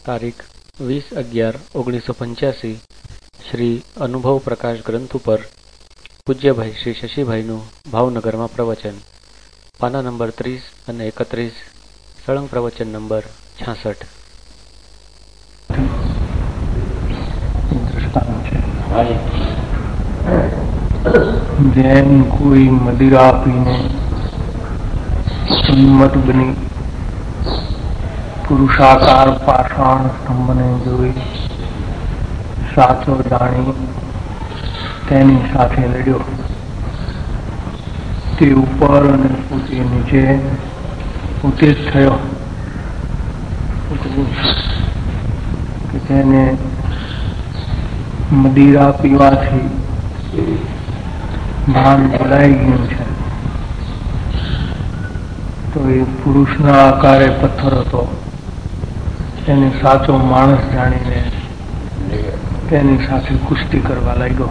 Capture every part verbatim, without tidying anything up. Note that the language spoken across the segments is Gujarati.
તારીખ વીસ અગિયાર ઓગણીસો પંચ્યાસી શ્રી અનુભવ પ્રકાશ ગ્રંથ ઉપર પૂજ્યભાઈ શ્રી શશીભાઈનું ભાવનગરમાં પ્રવચન, પાના નંબર ત્રીસ અને એકત્રીસ, સળંગ પ્રવચન નંબર છાસઠ. જેમ કોઈ મદિરા પીને સંમત બની પુરુષાકાર પાષાણ સ્તંભને જોઈ સાચો જાણી તેની સાથે લડ્યો. તે ઉપર અને પોતે નીચે પોતે જ થયો કે તેને મદિરા પીવાથી ભાન ભૂલાઈ ગયું છે. તો એ પુરુષના આકારે પથ્થર હતો તેને સાચો માણસ જાણીને તેની સાથે કુસ્તી કરવા લાગ્યો.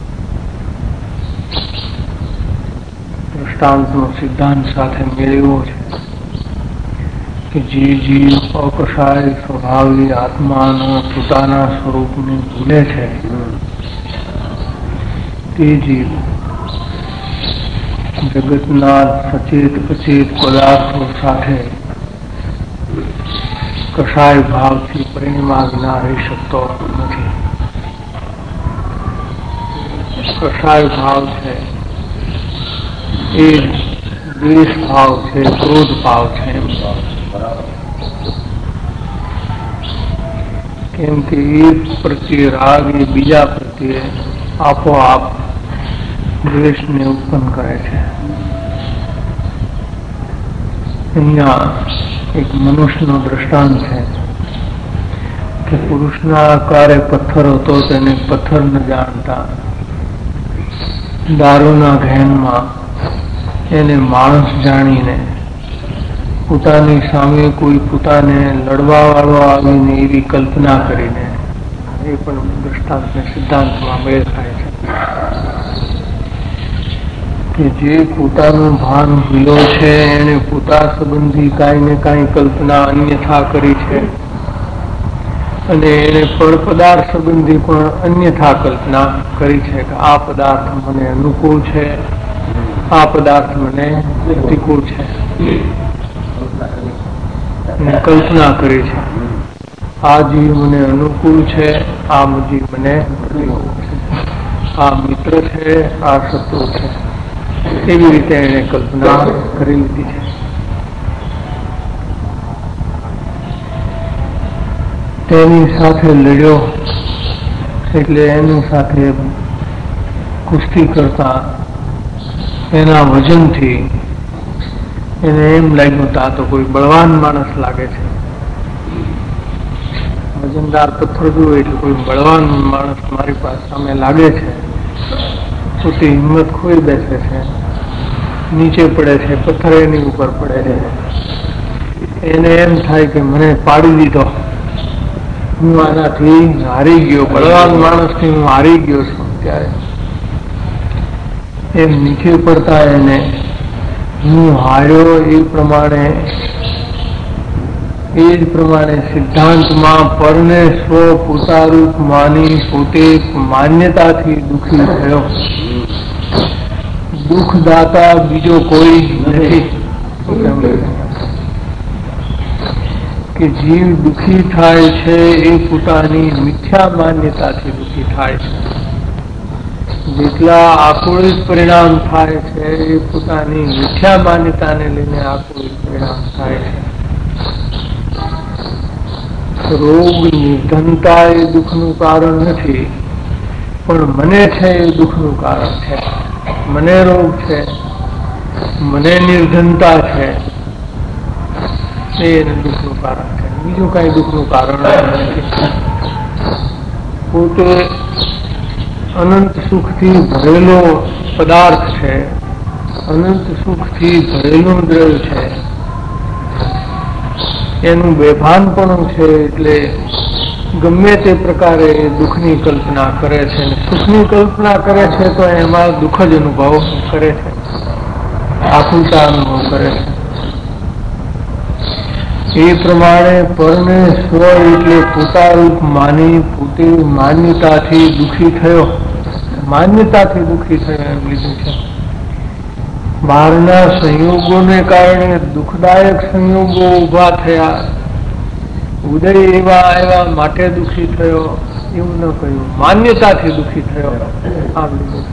દ્રષ્ટાંતનો સિદ્ધાંત સાથે મેળવ્યો છે કે જે જીવ અકશાય સ્વભાવી આત્માનો પોતાના સ્વરૂપને ભૂલે છે તે જીવ જગતના સચેત અચેત પદાર્થો સાથે કશાય ભાવથી પરિણમા વિના રહી શકતો નથી. કશાય ભાવ છે એ દ્વેષ ભાવ છે, ક્રોધ ભાવ છે. કેમ કે એક પ્રત્યે રાગ એ બીજા પ્રત્યે આપોઆપ દ્વેષને ઉત્પન્ન કરે છે. અહીંયા એક મનુષ્યનો દ્રષ્ટાંત છે કે પુરુષના આકારે પથ્થર હતો તેને પથ્થર ન જાણતા દારૂના ઘેનમાં એને માણસ જાણીને પોતાની સામે કોઈ પોતાને લડવા વાળો આવીને એવી કલ્પના કરીને, એ પણ દ્રષ્ટાંતને સિદ્ધાંતમાં મેળ ખાય છે કે જે પોતાનું ભાન ભૂલો છે એને પોતા સંબંધી કાંઈ ને કાંઈ કલ્પના અન્યથા કરી છે અને એને પર પદાર્થ સંબંધી પણ અન્યથા કલ્પના કરી છે કે આ પદાર્થ મને અનુકૂળ છે, આ પદાર્થ મને પ્રતિકૂળ છે. કલ્પના કરી છે આ જીવ મને અનુકૂળ છે, આ જીવ મને પ્રતિકૂળ છે, આ મિત્ર છે, આ શત્રુ છે. એવી રીતે એને કલ્પના કરી લીધી છે. તેની સાથે લડ્યો એટલે એની સાથે કુસ્તી કરતા એના વજનથી એને એમ લાગ્યું તા તો કોઈ બળવાન માણસ લાગે છે. વજનદાર પથ્થર જોયું એટલે કોઈ બળવાન માણસ મારી પાસે સામે લાગે છે. પોતે હિંમત ખોઈ બેસે છે, નીચે પડે છે, પથ્થર એની ઉપર પડે છે. એને એમ થાય કે મને પાડી દીધો, હું આનાથી હારી ગયો, બળવાન માણસથી હું હારી ગયો છું. ત્યારે એમ નીચે પડતા એને હું હાર્યો એ પ્રમાણે એ જ પ્રમાણે સિદ્ધાંતમાં પરને સ્વ પોતારૂપ માની પોતે માન્યતાથી દુઃખી થયો. દુઃખદાતા બીજો કોઈ નથી કે જીવ દુઃખી થાય છે એ પોતાની મિથ્યા માન્યતાથી દુઃખી થાય છે. જેટલા આકુળિત પરિણામ થાય છે એ પોતાની મિથ્યા માન્યતાને લઈને આકુળિત પરિણામ થાય છે. રોગ નિર્ધનતા એ દુઃખનું કારણ નથી, પણ મને છે એ દુઃખનું કારણ છે. મને રોગ છે, મને નિર્ધનતા છે, એ દુઃખનું કારણ છે. બીજું કઈ દુઃખનું કારણ નથી. પોતે અનંત સુખથી ભરેલો પદાર્થ છે, અનંત સુખથી ભરેલું દ્રવ્ય છે. એનું બેભાનપણું છે એટલે ગમે તે પ્રકારે દુઃખની કલ્પના કરે છે. સુખની કલ્પના કરે છે તો એમાં દુઃખ જ અનુભવ કરે છે, આકુલતા અનુભવ કરે છે. એ પ્રમાણે પરને સ્વ એટલે પોતારૂપ માની પોતે માન્યતાથી દુઃખી થયો, માન્યતાથી દુઃખી થયો એમ લીધું છે. બહારના સંયોગોને કારણે દુઃખદાયક સંયોગો ઉભા થયા, ઉદય એવા આવ્યા માટે દુઃખી થયો એવું ન કહ્યું, માન્યતાથી દુઃખી થયો આમ લીધું.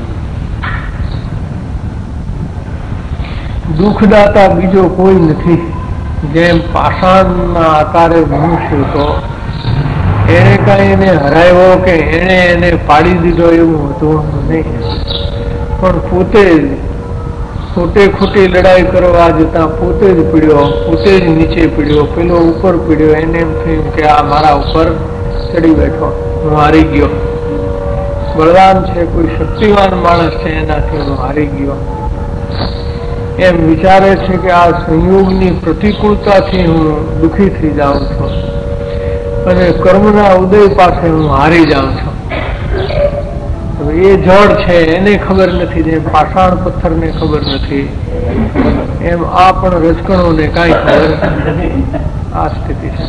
દુઃખદાતા બીજો કોઈ નથી. જેમ પાષાણના આકારે મનુષ્ય તો એને કઈ એને હરાવ્યો કે એને એને પાડી દીધો એવું હતું નહીં, પણ પોતે જ ખોટે ખોટી લડાઈ કરવા જતા પોતે જ પીડ્યો, પોતે જ નીચે પીડ્યો, પેલો ઉપર પીડ્યો. એને એમ થયું કે આ મારા ઉપર ચડી બેઠો, હું હારી ગયો. બળવાન છે, કોઈ શક્તિવાન માણસ છે, એનાથી હું હારી ગયો એમ વિચારે છે કે આ સંયોગની પ્રતિકૂળતાથી હું દુઃખી થઈ જાઉં છું અને કર્મના ઉદય પાસે હું હારી જાઉં છું. એ જળ છે એને ખબર નથી, જેમ પાષાણ પથ્થરને ખબર નથી એમ આ પણ રજકણોને કાંઈ ખબર નથી. આ સ્થિતિ છે.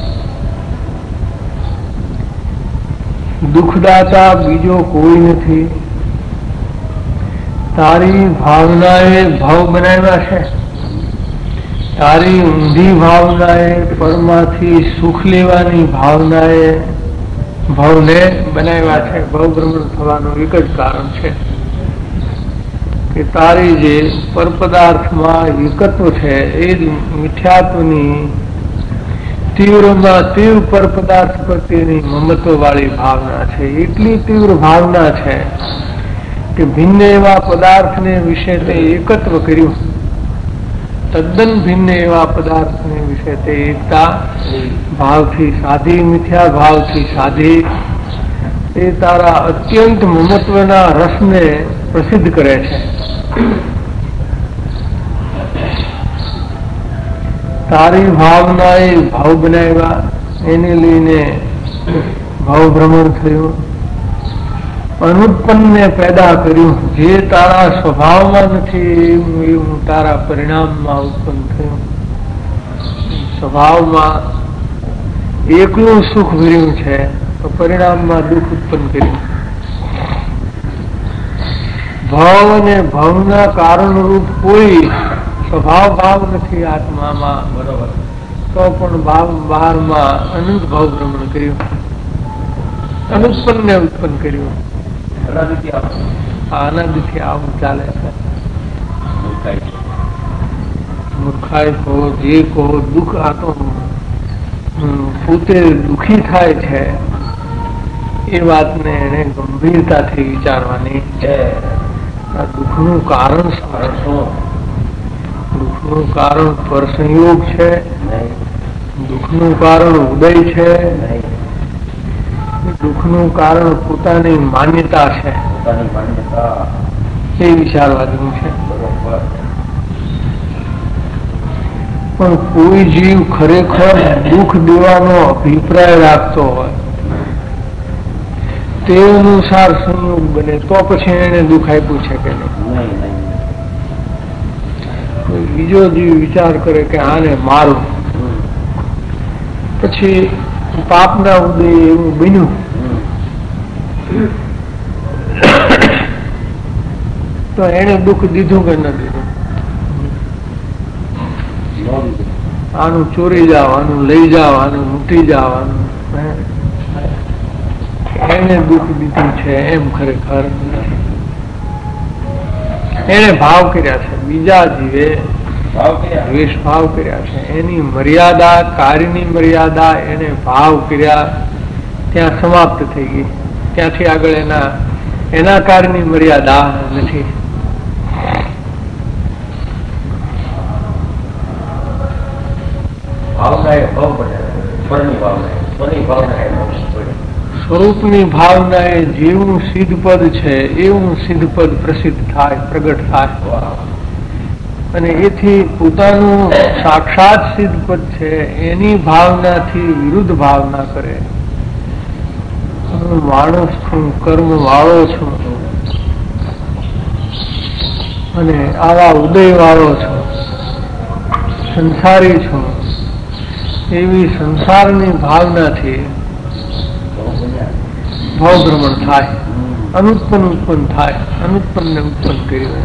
દુઃખદાતા બીજો કોઈ નથી. તારી ભાવનાએ ભાવ બનાવ્યા છે, તારી ઊંધી ભાવનાએ પરમાંથી સુખ લેવાની ભાવનાએ ભાવને બનાવ્યા છે. ભાવ ભ્રમણ થવાનું એક જ કારણ છે કે તારી જે પરપદાર્થમાં એકત્વ છે એ જ મિથ્યાત્વની તીવ્રમાં તીવ્ર પરપદાર્થ પ્રત્યેની મમત્વ વાળી ભાવના છે. એટલી તીવ્ર ભાવના છે કે ભિન્ન એવા પદાર્થને વિશે તે એકત્વ કર્યું, તદ્દન ભિન્ન એવા પદાર્થને વિશે તે એકતા ભાવથી સાધી, મિથ્યા ભાવથી સાધી એ તારા અત્યંત મમત્વના રસને પ્રસિદ્ધ કરે છે. તારી ભાવનાએ ભાવ બનાવ્યા, એને લઈને ભાવ ભ્રમણ થયું. અનુત્પન્નને પેદા કર્યું, જે તારા સ્વભાવમાં નથી એવું એવું તારા પરિણામમાં ઉત્પન્ન થયું. સ્વભાવમાં એકલું સુખ ભર્યું છે તો પરિણામમાં દુઃખ ઉત્પન્ન કર્યું. ભાવ અને ભાવના કારણરૂપ કોઈ સ્વભાવ ભાવ નથી આત્મામાં, બરોબર, તો પણ ભાવ બહારમાં અનંત ભાવ ભ્રમણ કર્યું, અનુત્પન્નને ઉત્પન્ન કર્યું. આનંદથી આવું ચાલે છે. મૂર્ખાઈ કહો, જે કહો, દુઃખ આ તો પોતે દુઃખી થાય છે એ વાતને એને ગંભીરતાથી વિચારવાની છે. આ દુઃખનું કારણ શું? દુઃખનું કારણ પરસંયોગ છે, દુઃખનું કારણ ઉદય છે, દુઃખનું કારણ પોતાની માન્યતા છે, એ વિચારવાનું છે. પણ કોઈ જીવ ખરેખર દુઃખ દેવાનો અભિપ્રાય રાખતો હોય તે અનુસાર સંયોગ બને તો પછી એને દુઃખ આપ્યું છે કે નહીં. કોઈ બીજો જીવ વિચાર કરે કે આને મારું, પછી પાપના ઉદય એવું બન્યું તો એને દુઃખ દીધું કે ન દીધું? આનું ચોરી જાવ, આનું લઈ જાવ, આનું લૂંટી જાવ, આનું એને દુઃખ દીધું છે એમ ખરેખર એને ભાવ કર્યા છે. બીજા જીવે દ્વેષ ભાવ કર્યા છે. એની મર્યાદા, કાર્યની મર્યાદા એને ભાવ કર્યા ત્યાં સમાપ્ત થઈ ગઈ. ત્યાંથી આગળ એના એના કાર્યની મર્યાદા નથી. સ્વરૂપની ભાવના એ જેવું સિદ્ધ પદ છે એવું સિદ્ધ પદ પ્રસિદ્ધ થાય, પ્રગટ થાય, અને એથી પોતાનું સાક્ષાત સિદ્ધ પદ છે એની ભાવનાથી વિરુદ્ધ ભાવના કરે. હું માણસ છું, કર્મ વાળો છું અને આવા ઉદય વાળો છું, સંસારી છું, એવી સંસારની ભાવનાથી ભાવભ્રમણ થાય, અનુત્પન્ન ઉત્પન્ન થાય, અનુત્પન્ન ને ઉત્પન્ન કર્યું.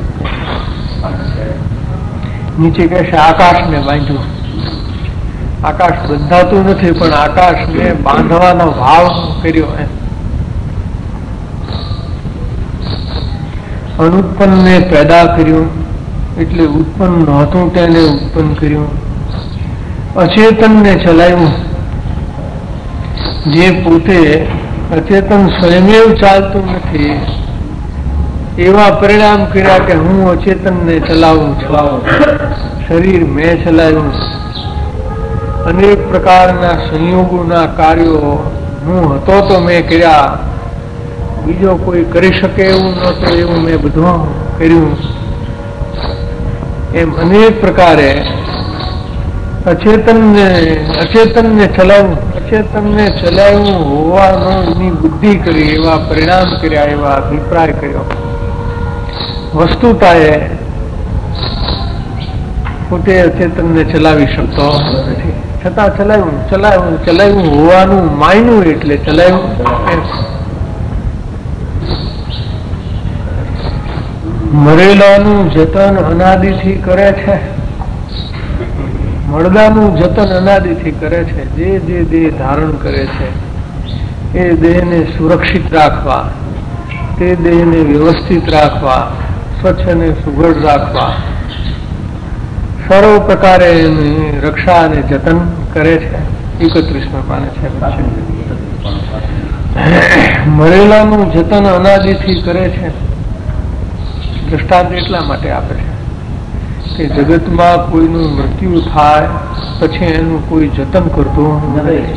નીચે કહેશે આકાશને બાંધ્યું. આકાશ બંધાતું નથી, પણ આકાશને બાંધવાનો ભાવ કર્યો. અનુત્પન્નને પેદા કર્યું, એટલે ઉત્પન્ન નહોતું તેને ઉત્પન્ન કર્યું. અચેતનને ચલાવ્યું, જે પોતે અચેતન સ્વયમેવ ચાલતું નથી એવા પરિણામ કર્યા કે હું અચેતનને ચલાવું છું. શરીર મેં ચલાવ્યું, અનેક પ્રકારના સંયોગોના કાર્યો હું હતો તો મેં કર્યા, બીજો કોઈ કરી શકે એવું નહોતું એવું મેં બધું કર્યું. એમ અનેક પ્રકારે અચેતનને અચેતનને ચલાવવું, અચેતનને ચલાવ્યું હોવાનો એની બુદ્ધિ કરી, એવા પરિણામ કર્યા, એવા અભિપ્રાય કર્યો. વસ્તુતાએ પોતે અચેતનને ચલાવી શકતો નથી, છતાં ચલાવ્યું ચલાવ્યું ચલાવ્યું હોવાનું માન્યું એટલે ચલાવ્યું. મરેલાનું જતન અનાદિથી કરે છે, મળદાનું જતન અનાદિથી કરે છે. જે જે દેહ ધારણ કરે છે એ દેહને સુરક્ષિત રાખવા, તે દેહને વ્યવસ્થિત રાખવા, સ્વચ્છ અને સુઘડ રાખવા સર્વ પ્રકારે એની રક્ષા અને જતન કરે છે. એકત્રીસમાં પાને છે. મરેલાનું જતન અનાદિથી કરે છે. દ્રષ્ટાંત એટલા માટે આપે છે કે જગતમાં કોઈનું મૃત્યુ થાય પછી એનું કોઈ જતન કરતું નથી.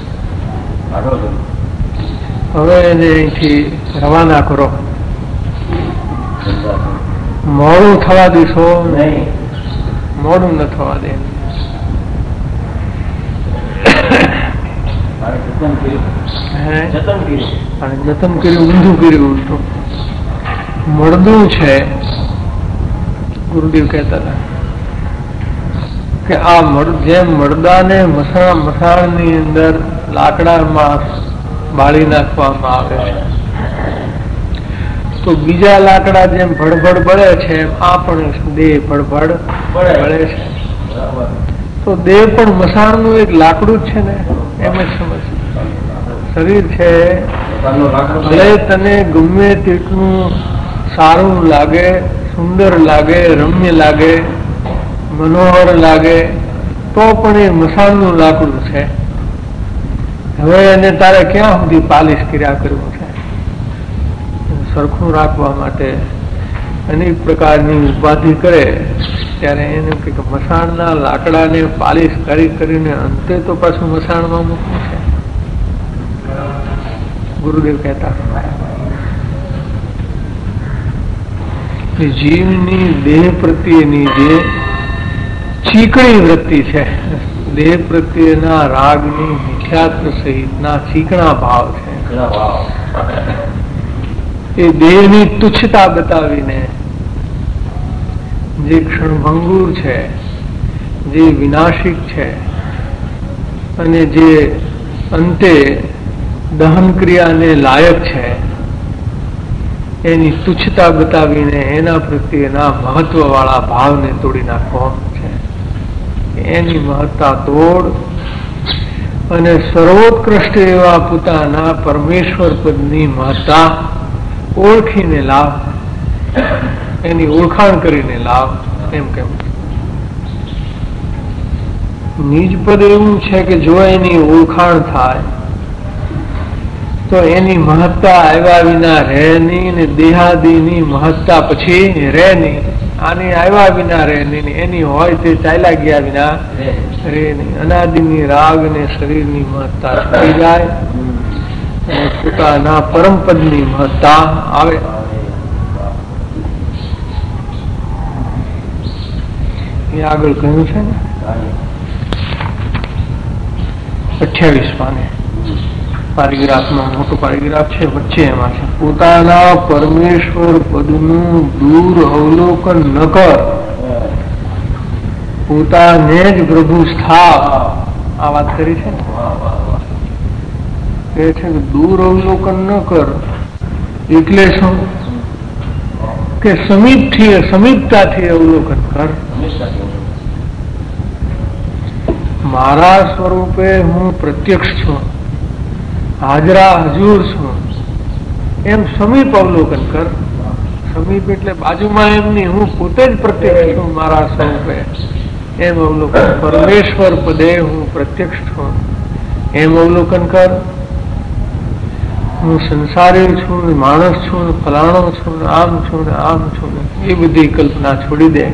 હવે એને અહીંથી રવાના કરો, મોડું થવા દેશો નહીં, મોડું ન થવા દે. જતન કર્યું, ઊંધું કર્યું. ઉલટું મળદું છે. ગુરુદેવ કહેતા હતા કે આ જેમ મળદાને મસા મસાણની અંદર લાકડામાં બાળી નાખવામાં આવે છે તો બીજા લાકડા જેમ ભડભડ બળે છે એમ આ પણ દેહ ભડભડ બળે છે. તો દેહ પણ મસાણનું એક લાકડું જ છે ને, એમ જ સમજ. શરીર છે ભલે તને ગમે તેટલું સારું લાગે, સુંદર લાગે, રમ્ય લાગે, મનોહર લાગે, તો પણ એ મસાણનું લાકડું છે. હવે એને તારે ક્યાં સુધી પાલિશ કર્યા કરવું છે? સરખું રાખવા માટે અનેક પ્રકારની ઉપાધિ કરે ત્યારે એને કે મસાણના લાકડાને પાલિશ કરી કરીને અંતે તો પાછું મસાણમાં મૂકવું છે. ગુરુદેવ કહેતા જીવની દેહ પ્રત્યેની જે ચીકણી વૃત્તિ છે, દેહ પ્રત્યેના રાગની મિથ્યાત્વ સહિતના ચીકણા ભાવ છે, એ દેહની તુચ્છતા બતાવીને જે ક્ષણભંગુર છે, જે વિનાશિક છે અને જે અંતે દહન ક્રિયાને લાયક છે એની તુચ્છતા બતાવીને એના પ્રત્યેના મહત્વ વાળા ભાવને તોડી નાખવો છે. એની મહત્તા તોડ અને સર્વોત્કૃષ્ટ એવા પોતાના પરમેશ્વર પદની મહત્તા ઓળખીને લાવ, એની ઓળખાણ કરીને લાવ. એમ કેમ નિજ પદ એવું છે કે જો એની ઓળખાણ થાય તો એની મહત્તા આવ્યા વિના રહે નહીં, ને દેહાદિની મહત્તા પછી રહે નહીં. આની આવ્યા વિના રહે નહીં, એની હોય તે ચાલ્યા ગયા વિના રહે નહીં. અનાદિની રાગ ને શરીરની મહત્તા છૂટી જાય અને પોતાના પરમપદની મહત્તા આવે. એ આગળ કહ્યું છે ને અઠ્યાવીસ પાને પારિગ્રાફમાં, મોટો પારિગ્રાફ છે, વચ્ચે એમાં છે પોતાના પરમેશ્વર પદનું દૂર અવલોકન ન કર, પોતાને જ પ્રભુ સ્થાપ. આ વાત કરી છે ને, કે છે કે દૂર અવલોકન ન કર એટલે શું કે સમીપથી સમીપતાથી અવલોકન કર. મારા સ્વરૂપે હું પ્રત્યક્ષ છું, હાજરા હજુર છું, એમ સમીપ અવલોકન કર. સમીપ એટલે બાજુમાં એમ નહીં, હું પોતે જ પ્રત્યક્ષ છું મારા સ્વરૂપે એમ અવલોકન. પરમેશ્વર પદે હું પ્રત્યક્ષ છું એમ અવલોકન કર. હું સંસારી છું ને માણસ છું ને ફલાણો છું ને આમ છું ને આમ છું ને એ બધી કલ્પના છોડી દે.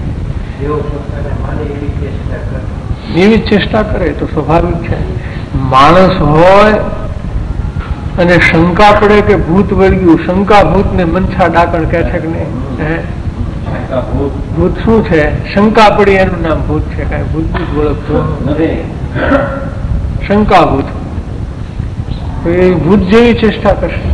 એવી ચેષ્ટા કરે તો સ્વાભાવિક છે. માણસ હોય અને શંકા પડે કે ભૂત વળગ્યું, શંકા ભૂત ને મનછા ડાકણ કે છે કે નહીં? ભૂત શું છે? શંકા પડી એનું નામ ભૂત છે. કઈ ભૂત ભૂત ઓળખતું શંકા ભૂત. એ ભૂત જેવી ચેષ્ટા કરશે.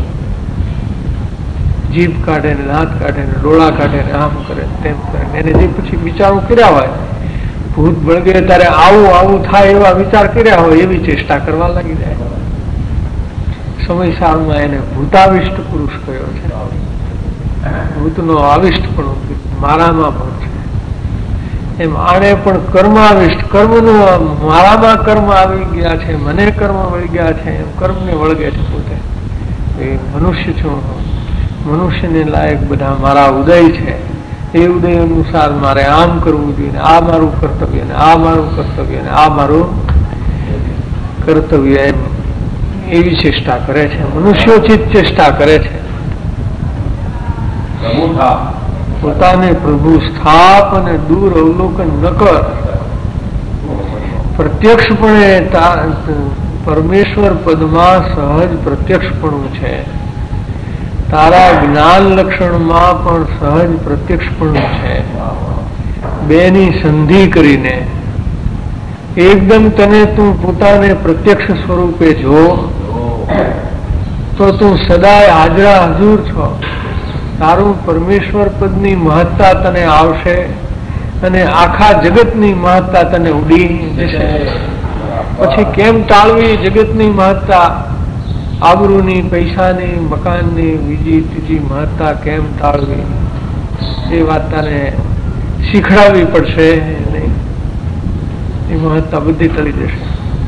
જીભ કાઢે ને દાંત કાઢે ને ડોળા કાઢે ને આમ કરે તેમ કરે. એને જે પછી વિચારો કર્યા હોય, ભૂત બળગે ત્યારે આવું આવું થાય એવા વિચાર કર્યા હોય એવી ચેષ્ટા કરવા લાગી જાય. સમય સારમાં એને ભૂતાવિષ્ટ પુરુષ કયો છે. ભૂતનો આવિષ્ટ પણ મારામાં પણ છે. એમ આને પણ કર્માવિષ્ટ, કર્મનું મારામાં કર્મ આવી ગયા છે, મને કર્મ વળી ગયા છે એમ કર્મને વળગે છે પોતે. એ મનુષ્ય છું, મનુષ્યને લાયક બધા મારા ઉદય છે. એ ઉદય અનુસાર મારે આમ કરવું જોઈએ, આ મારું કર્તવ્ય ને આ મારું કર્તવ્ય ને આ મારું કર્તવ્ય એમ એવી ચેષ્ટા કરે છે. મનુષ્યોચિત ચેષ્ટા કરે છે. પોતાને પ્રભુ સ્થાપ અને દૂર અવલોકન ન કર. પ્રત્યક્ષપણે પરમેશ્વર પદમાં સહજ પ્રત્યક્ષપણું છે. તારા જ્ઞાન લક્ષણમાં પણ સહજ પ્રત્યક્ષપણું છે. બેની સંધિ કરીને એકદમ તને તું પોતાને પ્રત્યક્ષ સ્વરૂપે જો તો તું સદાય હાજરા હજુર છો. તારું પરમેશ્વર પદની મહત્તા તને આવશે અને આખા જગતની મહત્તા તને ઉડી જશે. પછી કેમ ટાળવી જગતની મહત્તા? આબરૂની, પૈસાની, મકાનની, બીજી ત્રીજી મહત્તા કેમ ટાળવી એ વાત તને શીખડાવવી પડશે. નહીં એ મહત્તા બધી ટળી જશે.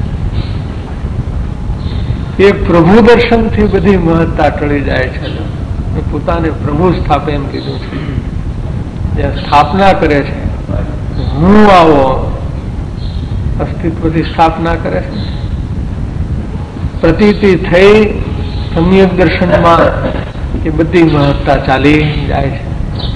એક પ્રભુ દર્શનથી બધી મહત્તા ટળી જાય છે. પોતાને પ્રભુ સ્થાપે એમ કીધું છે. જ્યાં સ્થાપના કરે છે, હું આવો અસ્તિત્વથી સ્થાપના કરે છે. પ્રતીતિ થઈ સમ્યક દર્શનમાં એ બધી મહત્તા ચાલી જાય છે.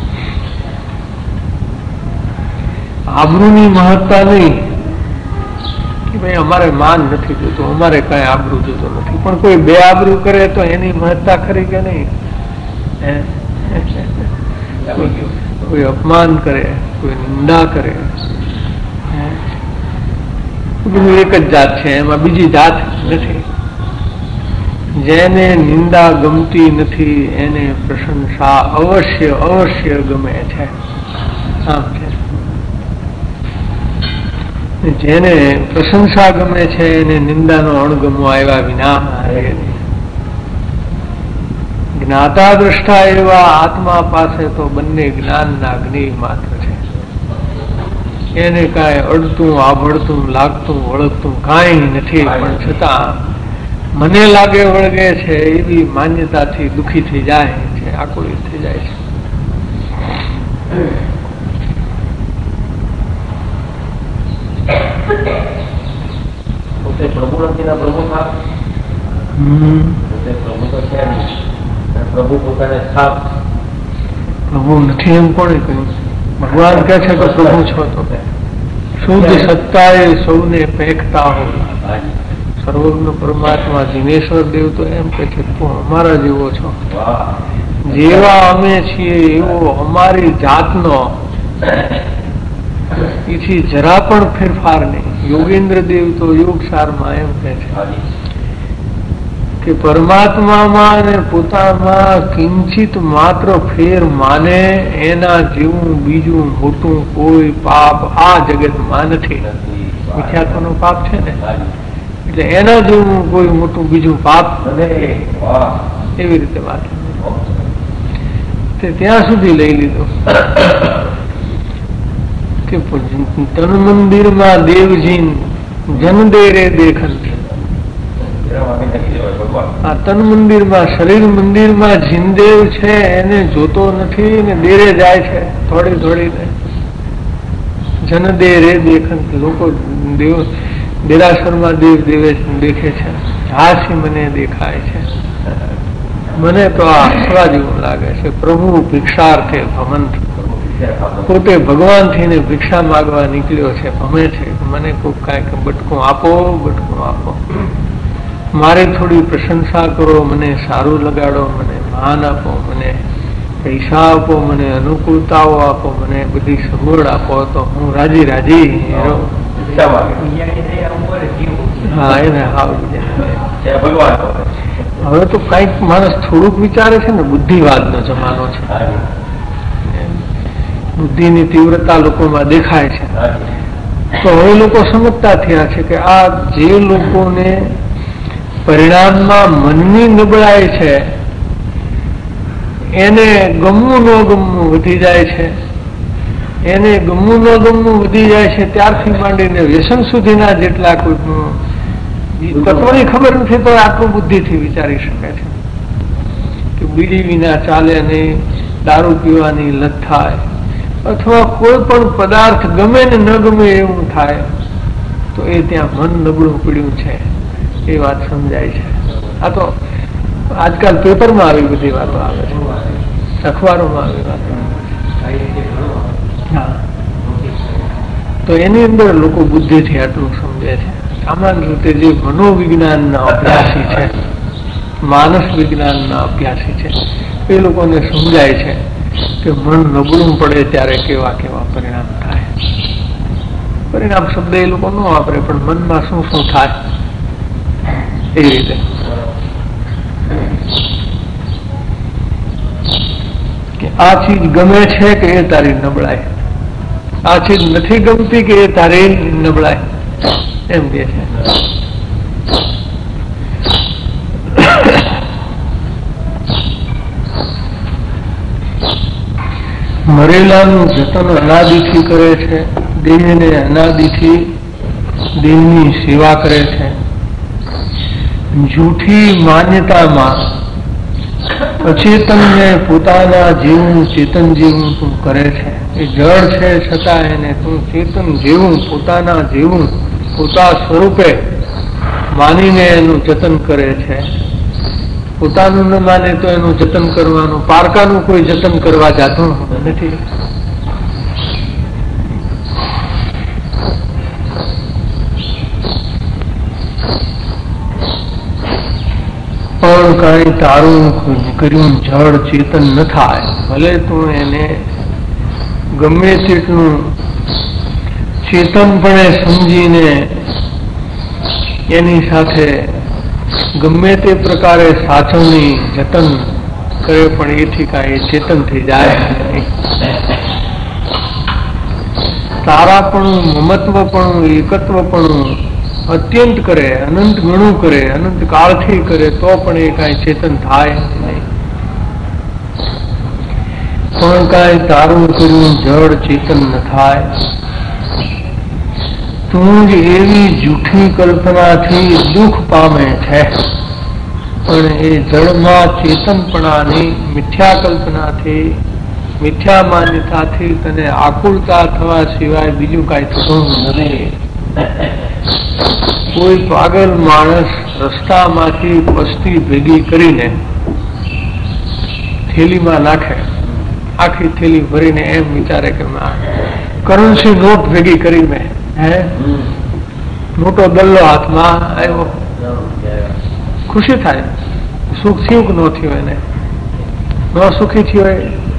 આબરૂની મહત્તા નહીં કે ભાઈ અમારે માન નથી જોતું, અમારે કઈ આબરૂ જોતો નથી. પણ કોઈ બે આબરૂ કરે તો એની મહત્તા ખરી કે નહીં? કોઈ અપમાન કરે, કોઈ નિંદા કરે, બધું એક જ જાત છે, એમાં બીજી જાત નથી. જેને નિંદા ગમતી નથી એને પ્રશંસા અવશ્ય અવશ્ય ગમે છે. આમ છે. જેને પ્રશંસા ગમે છે એને નિંદાનો અણગમો આવ્યા વિના રહે. જ્ઞાતા દ્રષ્ટા એવા આત્મા પાસે તો બંને જ્ઞાનના અગ્નિ માત્ર છે. એને કાંઈ અડતું આભળતું લાગતું વળગતું કાંઈ નથી. પણ છતાં મને લાગે વળગે છે એવી માન્યતાથી દુઃખી થઈ જાય છે, આકુલિત થઈ જાય છે. પ્રભુ નથી ના પ્રભુ થાપ. પ્રભુ તો છે પ્રભુ પોતાને સ્થાપ. પ્રભુ નથી એમ કોણે કહ્યું? ભગવાન કહે છે કે પ્રભુ છો તો શુદ્ધ સત્તાએ સૌને પેકતા હો. સર્વજ્ઞ પરમાત્મા દિનેશ્વર દેવ તો એમ કે છે તું અમારા જેવો છો. જેવા અમે છીએ એવો અમારી જાતનો એથી જરા પણ ફેરફાર નહીં. યોગેન્દ્ર દેવ તો યોગસારમાં એમ કહે છે કે પરમાત્મામાં અને પોતામાં કિંચિત માત્ર ફેર માને એના જેવું બીજું મોટું કોઈ પાપ આ જગતમાં નથી. મિથ્યાત્વનું પાપ છે ને, એટલે એના જેવું કોઈ મોટું બીજું પાપ એવી રીતે વાત તે ત્યાં સુધી લઈ લીધું કે તન મંદિરમાં દેવજીન જન દે રે દેખન. આ તન મંદિરમાં શરીર મંદિરમાં જીનદેવ છે એને જોતો નથી ને દેરે જાય છે થોડી થોડીને. જન દે રે દેખન, લોકો દેવ દેરાસરમાં દેવ દેવે દેખે છે, હાથી મને દેખાય છે. મને તો આ હસવા જેવું લાગે છે. પ્રભુ ભિક્ષાર્થે ભમંત, પોતે ભગવાન થઈને ભિક્ષા માગવા નીકળ્યો છે, ભમે છે મને કોઈ કાંઈક બટકું આપો, બટકું આપો, મારે થોડી પ્રશંસા કરો, મને સારું લગાડો, મને માન આપો, મને પૈસા આપો, મને અનુકૂળતાઓ આપો, મને બધી સગવડ આપો તો હું રાજી રાજી. હા એને હાવ ભગવાન. હવે તો કઈક માણસ થોડુંક વિચારે છે ને, બુદ્ધિવાદનો જમાનો છે, બુદ્ધિની તીવ્રતા લોકોમાં દેખાય છે. તો હવે લોકો સમજતા થયા છે કે આ જે લોકોને પરિણામમાં મનની નબળાઈ છે એને ગમવું ન ગમવું વધી જાય છે, એને ગમવું ન ગમવું વધી જાય છે ત્યારથી માંડીને વ્યસન સુધીના જેટલા કોઈ તત્વની ખબર નથી તો આટલું બુદ્ધિથી વિચારી શકે છે કે બીડી વિના ચાલે નહીં, દારૂ પીવાની લત થાય, અથવા કોઈ પણ પદાર્થ ગમે ને ન ગમે એવું થાય તો એ ત્યાં મન નબળું પડ્યું છે એ વાત સમજાય છે. આ તો આજકાલ પેપરમાં આવી બધી વાતો આવે છે, અખબારોમાં આવી વાતો. હા, તો એની અંદર લોકો બુદ્ધિથી આટલું સમજે છે. સામાન્ય રીતે જે મનોવિજ્ઞાનના અભ્યાસી છે, માનસ વિજ્ઞાનના અભ્યાસી છે, એ લોકોને સમજાય છે કે મન નબળું પડે ત્યારે કેવા કેવા પરિણામ થાય. પરિણામ શબ્દ એ લોકો ન વાપરે, પણ મનમાં શું શું થાય એ રીતે. કે આ ચીજ ગમે છે કે એ તારી નબળાઈ, આ ચીજ નથી ગમતી કે એ તારી નબળાઈ, એમ કે છે. મરેલાનું જતન અનાદિથી કરે છે, દેહને અનાદિથી દેહની સેવા કરે છે. જૂઠી માન્યતામાં અચેતનને પોતાના જેવું ચેતન જેવું તું કરે છે. એ જળ છે છતાં એને તું ચેતન જેવું, પોતાના જેવું, પોતા સ્વરૂપે માનીને એનું જતન કરે છે. પોતાનું ન માને તો એનું જતન કરવાનું, પારકાનું કોઈ જતન કરવા જાતું નથી. પણ કઈ તારું કર્યું જળ ચેતન ન થાય, ભલે તું એને ગમે તેટલું ચેતનપણે સમજીને એની સાથે ગમે તે પ્રકારે સાચવણી જતન કરે, પણ એથી કાંઈ ચેતન થઈ જાય નહીં. તારાપણું, મમત્વપણું, એકત્વપણું અત્યંત કરે, અનંત ગણું કરે, અનંત કાળથી કરે તો પણ એ કાંઈ ચેતન થાય નહીં. પણ કાંઈ તારું કર્યું જળ ચેતન ન થાય. તું જ એવી જૂઠી કલ્પનાથી દુઃખ પામે છે, પણ એ જળમાં ચેતનપણાની મિથ્યા કલ્પનાથી, મિથ્યા માન્યતાથી તને આકુળતા થવા સિવાય બીજું કાંઈ થતું નથી. કોઈ પાગલ માણસ રસ્તામાંથી પસ્તી ભેગી કરીને થેલીમાં નાખે, આખી થેલી ભરીને એમ વિચારે કે કરન્સી નોટ ભેગી કરી મેં, હે મોટો દલ્લો હાથમાં આવ્યો, ખુશી થાય. સુખ થયું કે ન થયું, એને ન સુખી થયો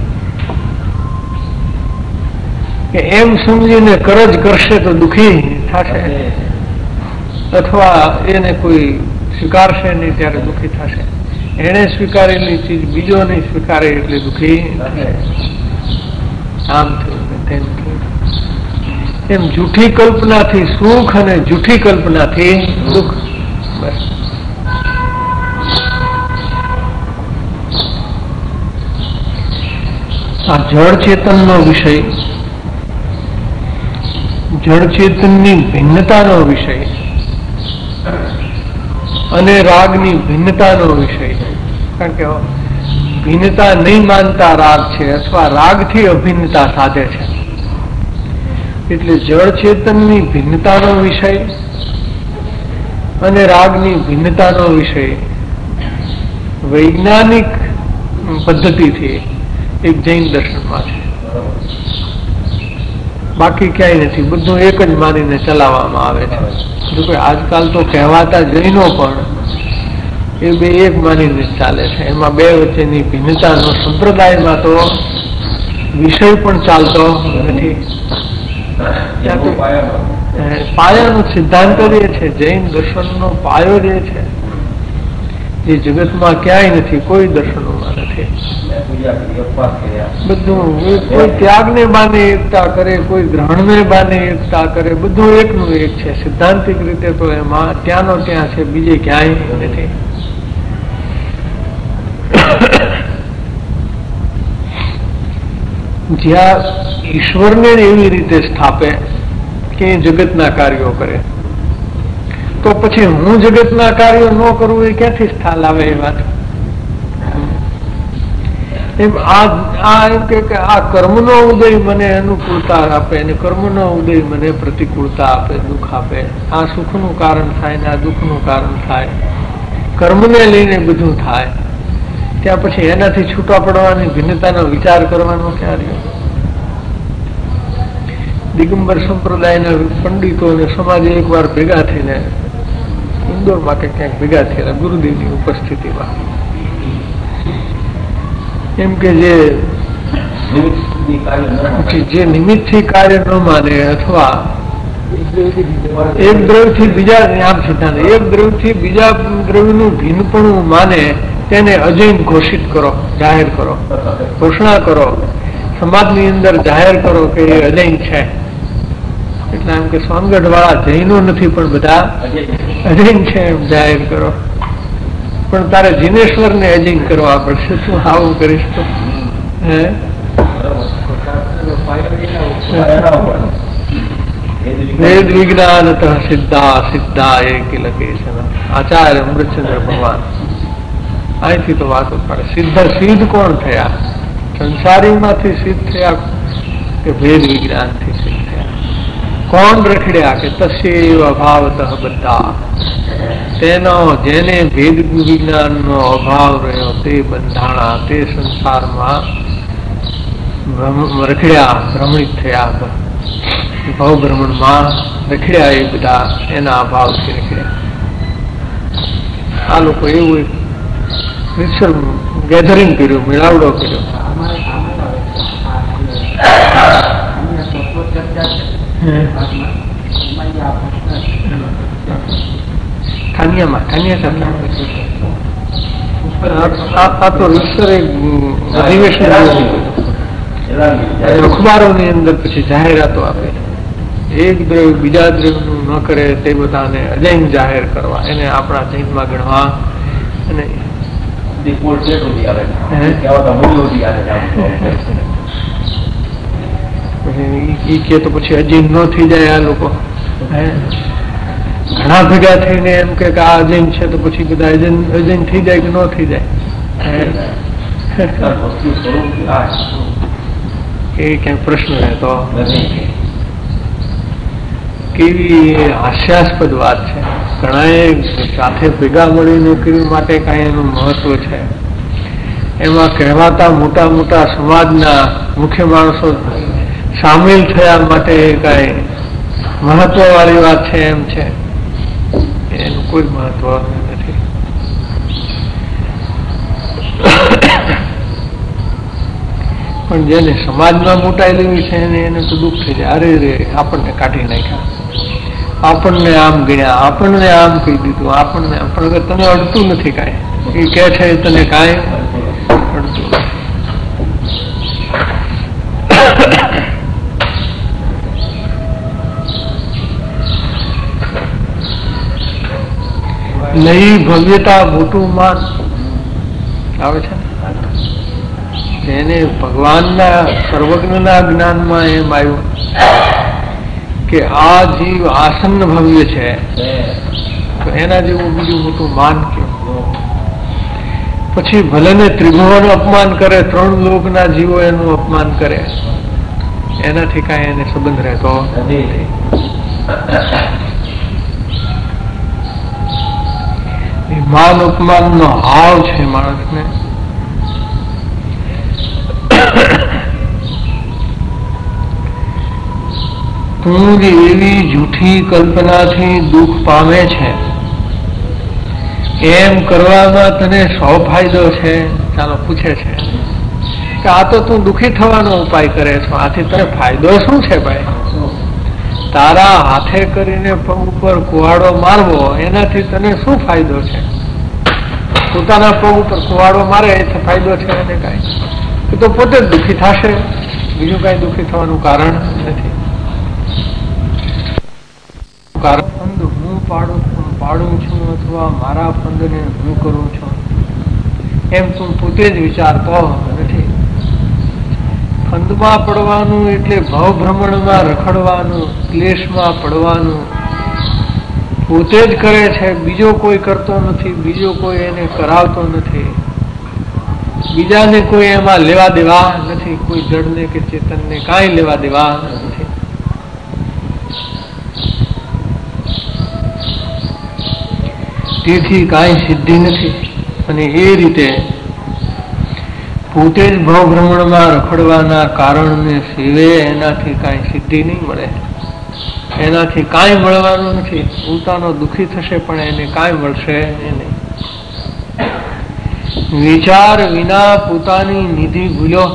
કે એમ સમજીને કરજ કરશે તો દુઃખી થશે, અથવા એને કોઈ સ્વીકારશે નહીં ત્યારે દુઃખી થશે. એને સ્વીકારેલી ચીજ બીજો નહીં સ્વીકારે એટલે દુઃખી થશે. આમ થયું ને તેમ થયું. એમ જૂઠી કલ્પનાથી સુખ અને જૂઠી કલ્પનાથી દુઃખ. બસ આ જળ ચેતનનો વિષય, જળ ચેતનની ભિન્નતાનો વિષય અને રાગની ભિન્નતાનો વિષય. કારણ કે ભિન્નતા નહીં માનતા રાગ છે અથવા રાગથી અભિન્નતા સાધે છે. એટલે જળ ચેતનની ભિન્નતાનો વિષય અને રાગની ભિન્નતાનો વિષય વૈજ્ઞાનિક પદ્ધતિથી એક જૈન દર્શનમાં છે. બાકી ક્યાંય નથી, બધું એક જ માનીને ચલાવવામાં આવે છે. જો કે આજકાલ તો કહેવાતા જૈનો પણ એ બે એક માનીને ચાલે છે. એમાં બે વચ્ચેની ભિન્નતાનો સંપ્રદાયમાં તો વિષય પણ ચાલતો નથી. પાયાનો સિદ્ધાંત જ એ છે, જૈન દર્શનનો પાયો જે છે એ જગતમાં ક્યાંય નથી, કોઈ દર્શનોમાં નથી. બધું કોઈ ત્યાગને બાને એકતા કરે, કોઈ ગ્રહણને બાને એકતા કરે, બધું એકનું એક છે. સિદ્ધાંતિક રીતે તો એમાં ત્યાંનો ત્યાં છે, બીજે ક્યાંય નથી. જ્યાં ઈશ્વરને એવી રીતે સ્થાપે કે જગતના કાર્યો કરે, તો પછી હું જગતના કાર્યો ન કરું એ ક્યાંથી સ્થાન આવે? એ વાત એમ આ એમ કે આ કર્મનો ઉદય મને અનુકૂળતા આપે અને કર્મનો ઉદય મને પ્રતિકૂળતા આપે, દુઃખ આપે. આ સુખનું કારણ થાય ને આ દુઃખનું કારણ થાય. કર્મને લઈને બધું થાય. ત્યાં પછી એનાથી છૂટા પડવાની ભિન્નતાનો વિચાર કરવાનો ક્યાં રહ્યો? દિગંબર સંપ્રદાયના પંડિતો અને સમાજે એકવાર ભેગા થઈને ઇન્દોરમાં કે ક્યાંક ભેગા થયેલા ગુરુદેવની ઉપસ્થિતિમાં એમ કે જે જે નિમિત્તથી કાર્ય ન માને અથવા એક દ્રવ્યથી બીજા આમ સિદ્ધાંત એક દ્રવ્યથી બીજા દ્રવ્યનું ભિન્નપણું માને તેને અજૈન ઘોષિત કરો, જાહેર કરો, ઘોષણા કરો, સમાજની અંદર જાહેર કરો કે એ અજૈન છે. એટલે એમ કે સોનગઢ વાળા જૈનો નથી પણ બધા અજૈન છે એમ જાહેર કરો. પણ તારે જીનેશ્વર ને અજૈન કરવા પડશે. તું આવું કરીશ તો હે વેદ વિજ્ઞાન સિદ્ધા સિદ્ધા એ કિલકેશન આચાર્ય અમૃતચંદ્ર ભગવાન અહીંથી તો વાતો પડે. સિદ્ધ સિદ્ધ કોણ થયા? સંસારીમાંથી સિદ્ધ થયા કે વેદ વિજ્ઞાનથી સિદ્ધ થયા? કોણ રખડ્યા કે તસ્યૈવ અભાવતઃ બધા? તેનો જેને વેદ વિજ્ઞાનનો અભાવ રહ્યો તે બંધાણા, તે સંસારમાં રખડ્યા, ભ્રમણિત થયા, ભાવ ભ્રમણમાં રખડ્યા. એ બધા એના અભાવથી રખડ્યા. આ લોકો એવું રિસર્ચ ગેધરિંગ કર્યું, મેળાવડો કર્યો. ખાનિયામાં ખાનિયા આ તો રિસર અધિવેશન અખબારોની અંદર પછી જાહેરાતો આપે. એક દ્રવ્ય બીજા દ્રવ્યનું ન કરે તે બધાને અજૈન જાહેર કરવા, એને આપણા જૈનમાં ગણવા. અને ઈ કે તો પછી અજૈન ન થઈ જાય. આ લોકો ઘણા ભેગા થઈને એમ કે આ અજૈન છે તો પછી બધા અજૈન થઈ જાય કે ન થઈ જાય? એ ક્યાંક પ્રશ્ન રહેતો. કેવી હાસ્યાસ્પદ વાત છે. ઘણા સાથે ભેગા મળી નોકરી માટે કઈ એનું મહત્વ છે. એમાં કહેવાતા મોટા મોટા સમાજના મુખ્ય માણસો સામેલ થયા માટે કઈ મહત્વ વાળી વાત છે એમ છે? એનું કોઈ મહત્વ નથી. પણ જેને સમાજમાં મોટાયેલી છે એને એને તો દુઃખ થઈ જાય. અરે રે આપણને કાઢી નાખ્યા, આપણને આમ ગણ્યા, આપણને આમ કહી દીધું, આપણને પણ તને અડતું નથી કાંઈ. એ કે છે તને કાંઈ અડતું નથી. નહીં ભવ્યતા મોટું માન આવે છે એને ભગવાનના સર્વજ્ઞના જ્ઞાનમાં એમ આવ્યું કે આ જીવ આસન્ન ભવ્ય છે, તો એના જેવું બીજું મોટું માન કેવું? પછી ભલે ને ત્રિભુવન અપમાન કરે, ત્રણ લોકના જીવો એનું અપમાન કરે, એનાથી કાંઈ એને સંબંધ રહેતો નથી. માન અપમાન નો હાવ છે માણસને. તું જ એવી જૂઠી કલ્પનાથી દુઃખ પામે છે, એમ કરવામાં તને સો ફાયદો છે. ચાલો પૂછે છે કે આ તો તું દુઃખી થવાનો ઉપાય કરે છો, આથી તને ફાયદો શું છે ભાઈ? તારા હાથે કરીને પગ ઉપર કુવાડો મારવો, એનાથી તને શું ફાયદો છે? પોતાના પગ ઉપર કુવાડો મારે એથી ફાયદો છે એને કાંઈ? એ તો પોતે જ દુઃખી થશે, બીજું કાંઈ દુઃખી થવાનું કારણ નથી. કારણ ફંદ હું પાડું પાડું છું અથવા મારા ફંદને હું કરું છું એમ તું પોતે જ વિચારતો નથી. ફંદમાં પડવાનું એટલે ભવભ્રમણમાં રખડવાનું, ક્લેશમાં પડવાનું પોતે જ કરે છે, બીજો કોઈ કરતો નથી, બીજો કોઈ એને કરાવતો નથી, બીજાને કોઈ એમાં લેવા દેવા નથી, કોઈ જડને કે ચેતનને કાંઈ લેવા દેવા નથી. તેથી કાંઈ સિદ્ધિ નથી. અને એ રીતે પોતે જ ભવભ્રમણમાં રખડવાના કારણને સેવે એનાથી કાંઈ સિદ્ધિ નહીં મળે, એનાથી કાંઈ મળવાનું નથી. પોતાનો દુઃખી થશે પણ એને કાંઈ મળશે નહીં. વિચાર વિના પોતાની નિધિ ભૂલ્યો,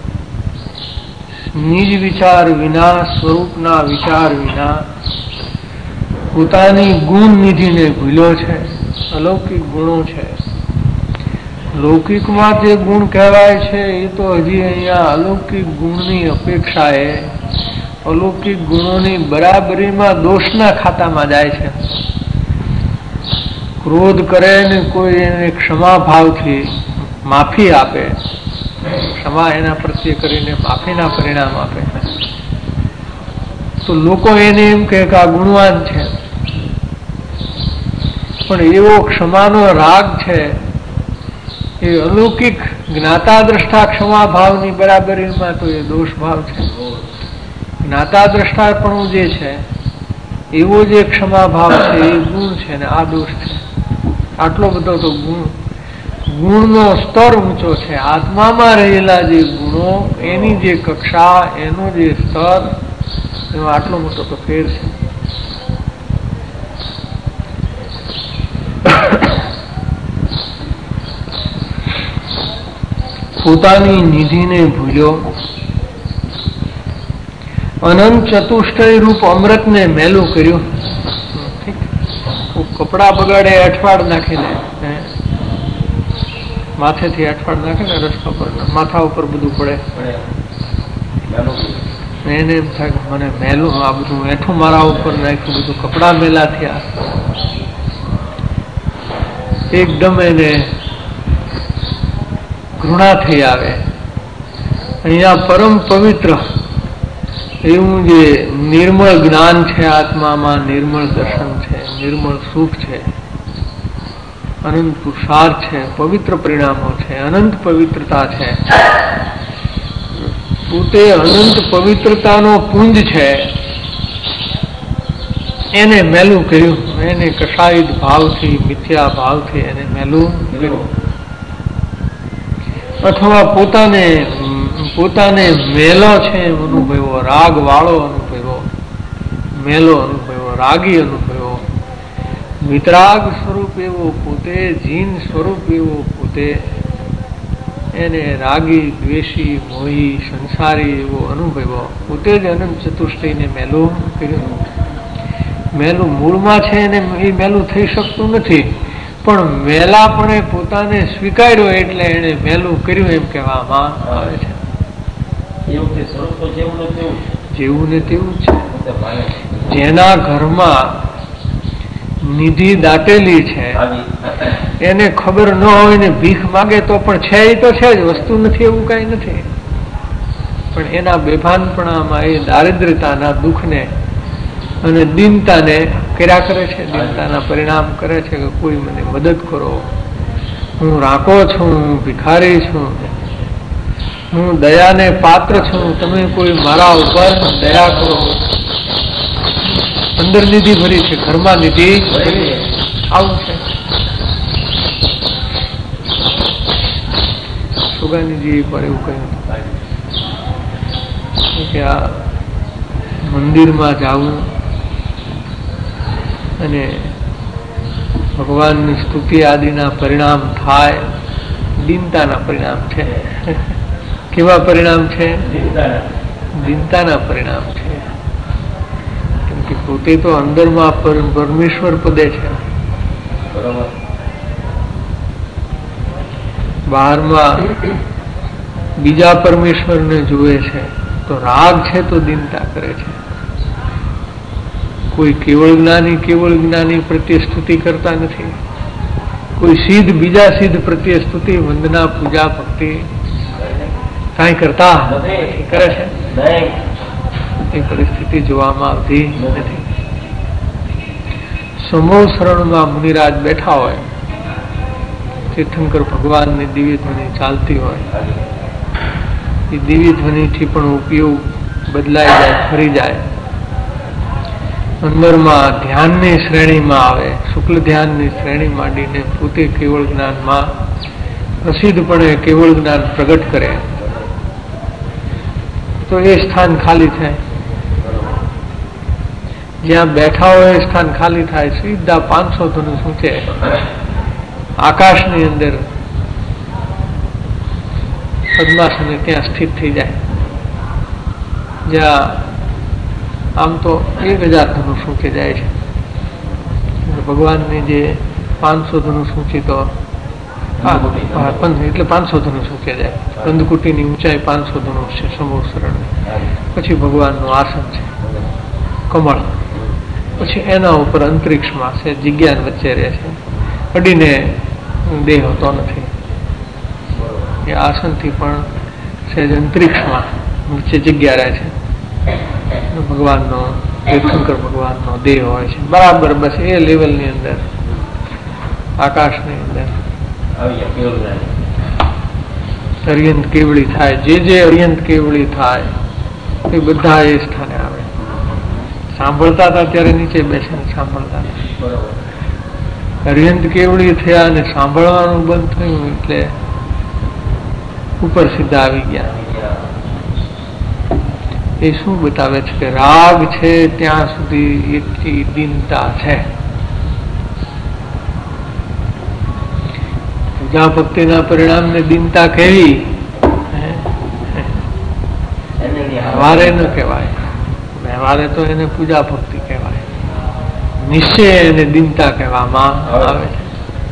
નિજ વિચાર વિના, સ્વરૂપના વિચાર વિના પોતાની ગુણ નિધિને ભૂલ્યો છે. અલૌકિક ગુણો છે. લૌકિકમાં જે ગુણ કહેવાય છે એ તો હજી અહીંયા અલૌકિક ગુણની અપેક્ષાએ અલૌકિક ગુણોની બરાબરીમાં દોષના ખાતામાં જાય છે. ક્રોધ કરે ને કોઈ એને ક્ષમા ભાવથી માફી આપે, ક્ષમા એના પ્રત્યે કરીને માફીના પરિણામ આપે, તો લોકો એને એમ કહે કે આ ગુણવાન છે. પણ એવો ક્ષમાનો રાગ છે એ અલૌકિક જ્ઞાતા દ્રષ્ટા ક્ષમા ભાવની બરાબરીમાં તો એ દોષ ભાવ છે. જ્ઞાતા દ્રષ્ટાપણું જે છે એવો જે ક્ષમા ભાવ છે એ ગુણ છે ને આ દોષ છે. આટલો બધો તો ગુણ ગુણનો સ્તર ઊંચો છે. આત્મામાં રહેલા જે ગુણો એની જે કક્ષા, એનો જે સ્તર, એમાં આટલો મોટો તો ફેર છે. પોતાની નિધિને ભૂલ્યો, અનંત ચતુષ્ટય રૂપ અમૃતને મેલું કર્યું. કપડા બગાડે અઠવાડ નાખીને, માથેથી અઠવાડ નાખે ને રસ્તા પર, માથા ઉપર બધું પડે, એને એમ થાય કે મને મેલું, આ બધું એઠું મારા ઉપર નાખ્યું, બધું કપડા મેલા થયા. એકદમ એને ઘૃણા થઈ આવે. અહીંયા પરમ પવિત્ર એવું જે નિર્મળ જ્ઞાન છે, આત્મામાં નિર્મળ દર્શન છે, નિર્મળ સુખ છે, અનંત પુરુષાર્થ છે, પવિત્ર પરિણામો છે, અનંત પવિત્રતા છે, પોતે અનંત પવિત્રતાનો પુંજ છે, એને મેલું કર્યું. એને કષાયિત ભાવથી, મિથ્યા ભાવથી એને મેલું કર્યું. અથવા પોતાને પોતાને મેલો છે એમ અનુભવ્યો, રાગ વાળો અનુભવ્યો, મેલો અનુભવ્યો, રાગી અનુભવ્યો, વિતરાગ સ્વરૂપ એવો પોતે, જીન સ્વરૂપ એવો પોતે, એને રાગી, દ્વેષી, મોહી, સંસારી એવો અનુભવ્યો. પોતે જ અનંત ચતુષ્ટયને મેલું કર્યું. મેલું મૂળમાં છે એને એ મેલું થઈ શકતું નથી, પણ મેલાપણે પોતાને સ્વીકાર્યો એટલે એને મેલું કર્યું એમ કહેવામાં આવે છે. જેવું ને તેવું છે. જેના ઘરમાં નિધિ દાટેલી છે, એને ખબર ન હોય ને ભીખ માગે તો પણ છે એ તો છે જ, વસ્તુ નથી એવું કઈ નથી, પણ એના બેભાનપણામાં એ દારિદ્રતાના દુઃખને અને દીનતાને કર્યા કરે છે, દીનતાના પરિણામ કરે છે કે કોઈ મને મદદ કરો, હું રાંકો છું, હું ભિખારી છું, હું દયાને પાત્ર છું, તમે કોઈ મારા ઉપર દયા કરો. અંદર નિધિ ભરી છે, ઘરમાં નિધિ ભરી, આવું છે. સુગાનીજી પર એવું કહ્યું કે આ મંદિરમાં જવું અને ભગવાનની સ્તુતિ આદિના પરિણામ થાય, દીનતાના પરિણામ છે. કેવા પરિણામ છે? દીનતાના પરિણામ છે. કેમ કે પોતે તો અંદરમાં પરમેશ્વર પદે છે, બહારમાં બીજા પરમેશ્વરને જુએ છે, તો રાગ છે તો દીનતા કરે છે. કોઈ કેવળ જ્ઞાની કેવળ જ્ઞાની પ્રત્યે સ્તુતિ કરતા નથી, કોઈ સિદ્ધ બીજા સિદ્ધ પ્રત્યે સ્તુતિ વંદના પૂજા ભક્તિ કાંઈ કરતા કરે છે, એ પરિસ્થિતિ જોવામાં આવતી નથી. સમૂહ શરણમાં મુનિરાજ બેઠા હોય, તીર્થંકર ભગવાનની દિવ્ય ધ્વનિ ચાલતી હોય, એ દિવ્ય ધ્વનિથી પણ ઉપયોગ બદલાઈ જાય, ફરી જાય, અંદરમાં ધ્યાનની શ્રેણીમાં આવે, શુક્લ ધ્યાનની શ્રેણી માંડીને પોતે કેવળ જ્ઞાનમાં પ્રસિદ્ધપણે કેવળ જ્ઞાન પ્રગટ કરે, તો એ સ્થાન ખાલી થાય. જ્યાં બેઠા હોય એ સ્થાન ખાલી થાય, સીધા પાંચસો ધનુષ ઊંચે આકાશની અંદર પદ્માસને ત્યાં સ્થિત થઈ જાય, જ્યાં આમ તો એક હજાર ધનુષ ઊંચે જાય છે. ભગવાનની જે પાંચસો ધનુષ ઊંચી તો એટલે પાંચસો ધનુષ ઊંચે જાય, કંદકુટીની ઊંચાઈ પાંચસો ધનુષ છે સમૂહ શરણ. પછી ભગવાનનું આસન છે કમળ, પછી એના ઉપર અંતરિક્ષમાં છે, જગ્યા વચ્ચે રહે છે, અડીને દેહ હોતો નથી. એ આસનથી પણ સહેજ અંતરિક્ષમાં વચ્ચે જગ્યા રહે છે. ભગવાનનો તીર્થંકર ભગવાનનો દેહ હોય છે, બરાબર બસ એ લેવલની અંદર આકાશની અંદર અર્યંત કેવળી થાય. જે જે અર્યંત કેવળી થાય એ બધા એ સ્થાને આવે. સાંભળતા હતા ત્યારે નીચે બેસીને સાંભળતા હતા, અર્યંત કેવળી થયા અને સાંભળવાનું બંધ થયું એટલે ઉપર સીધા આવી ગયા. એ શું બતાવે છે કે રાગ છે ત્યાં સુધી એટલી દીનતા છે. પૂજા ભક્તિના પરિણામને દીનતા કેવી વ્યવહારે ન કહેવાય, વ્યવહારે તો એને પૂજા ભક્તિ કહેવાય, નિશ્ચય એને દીનતા કહેવામાં આવે છે.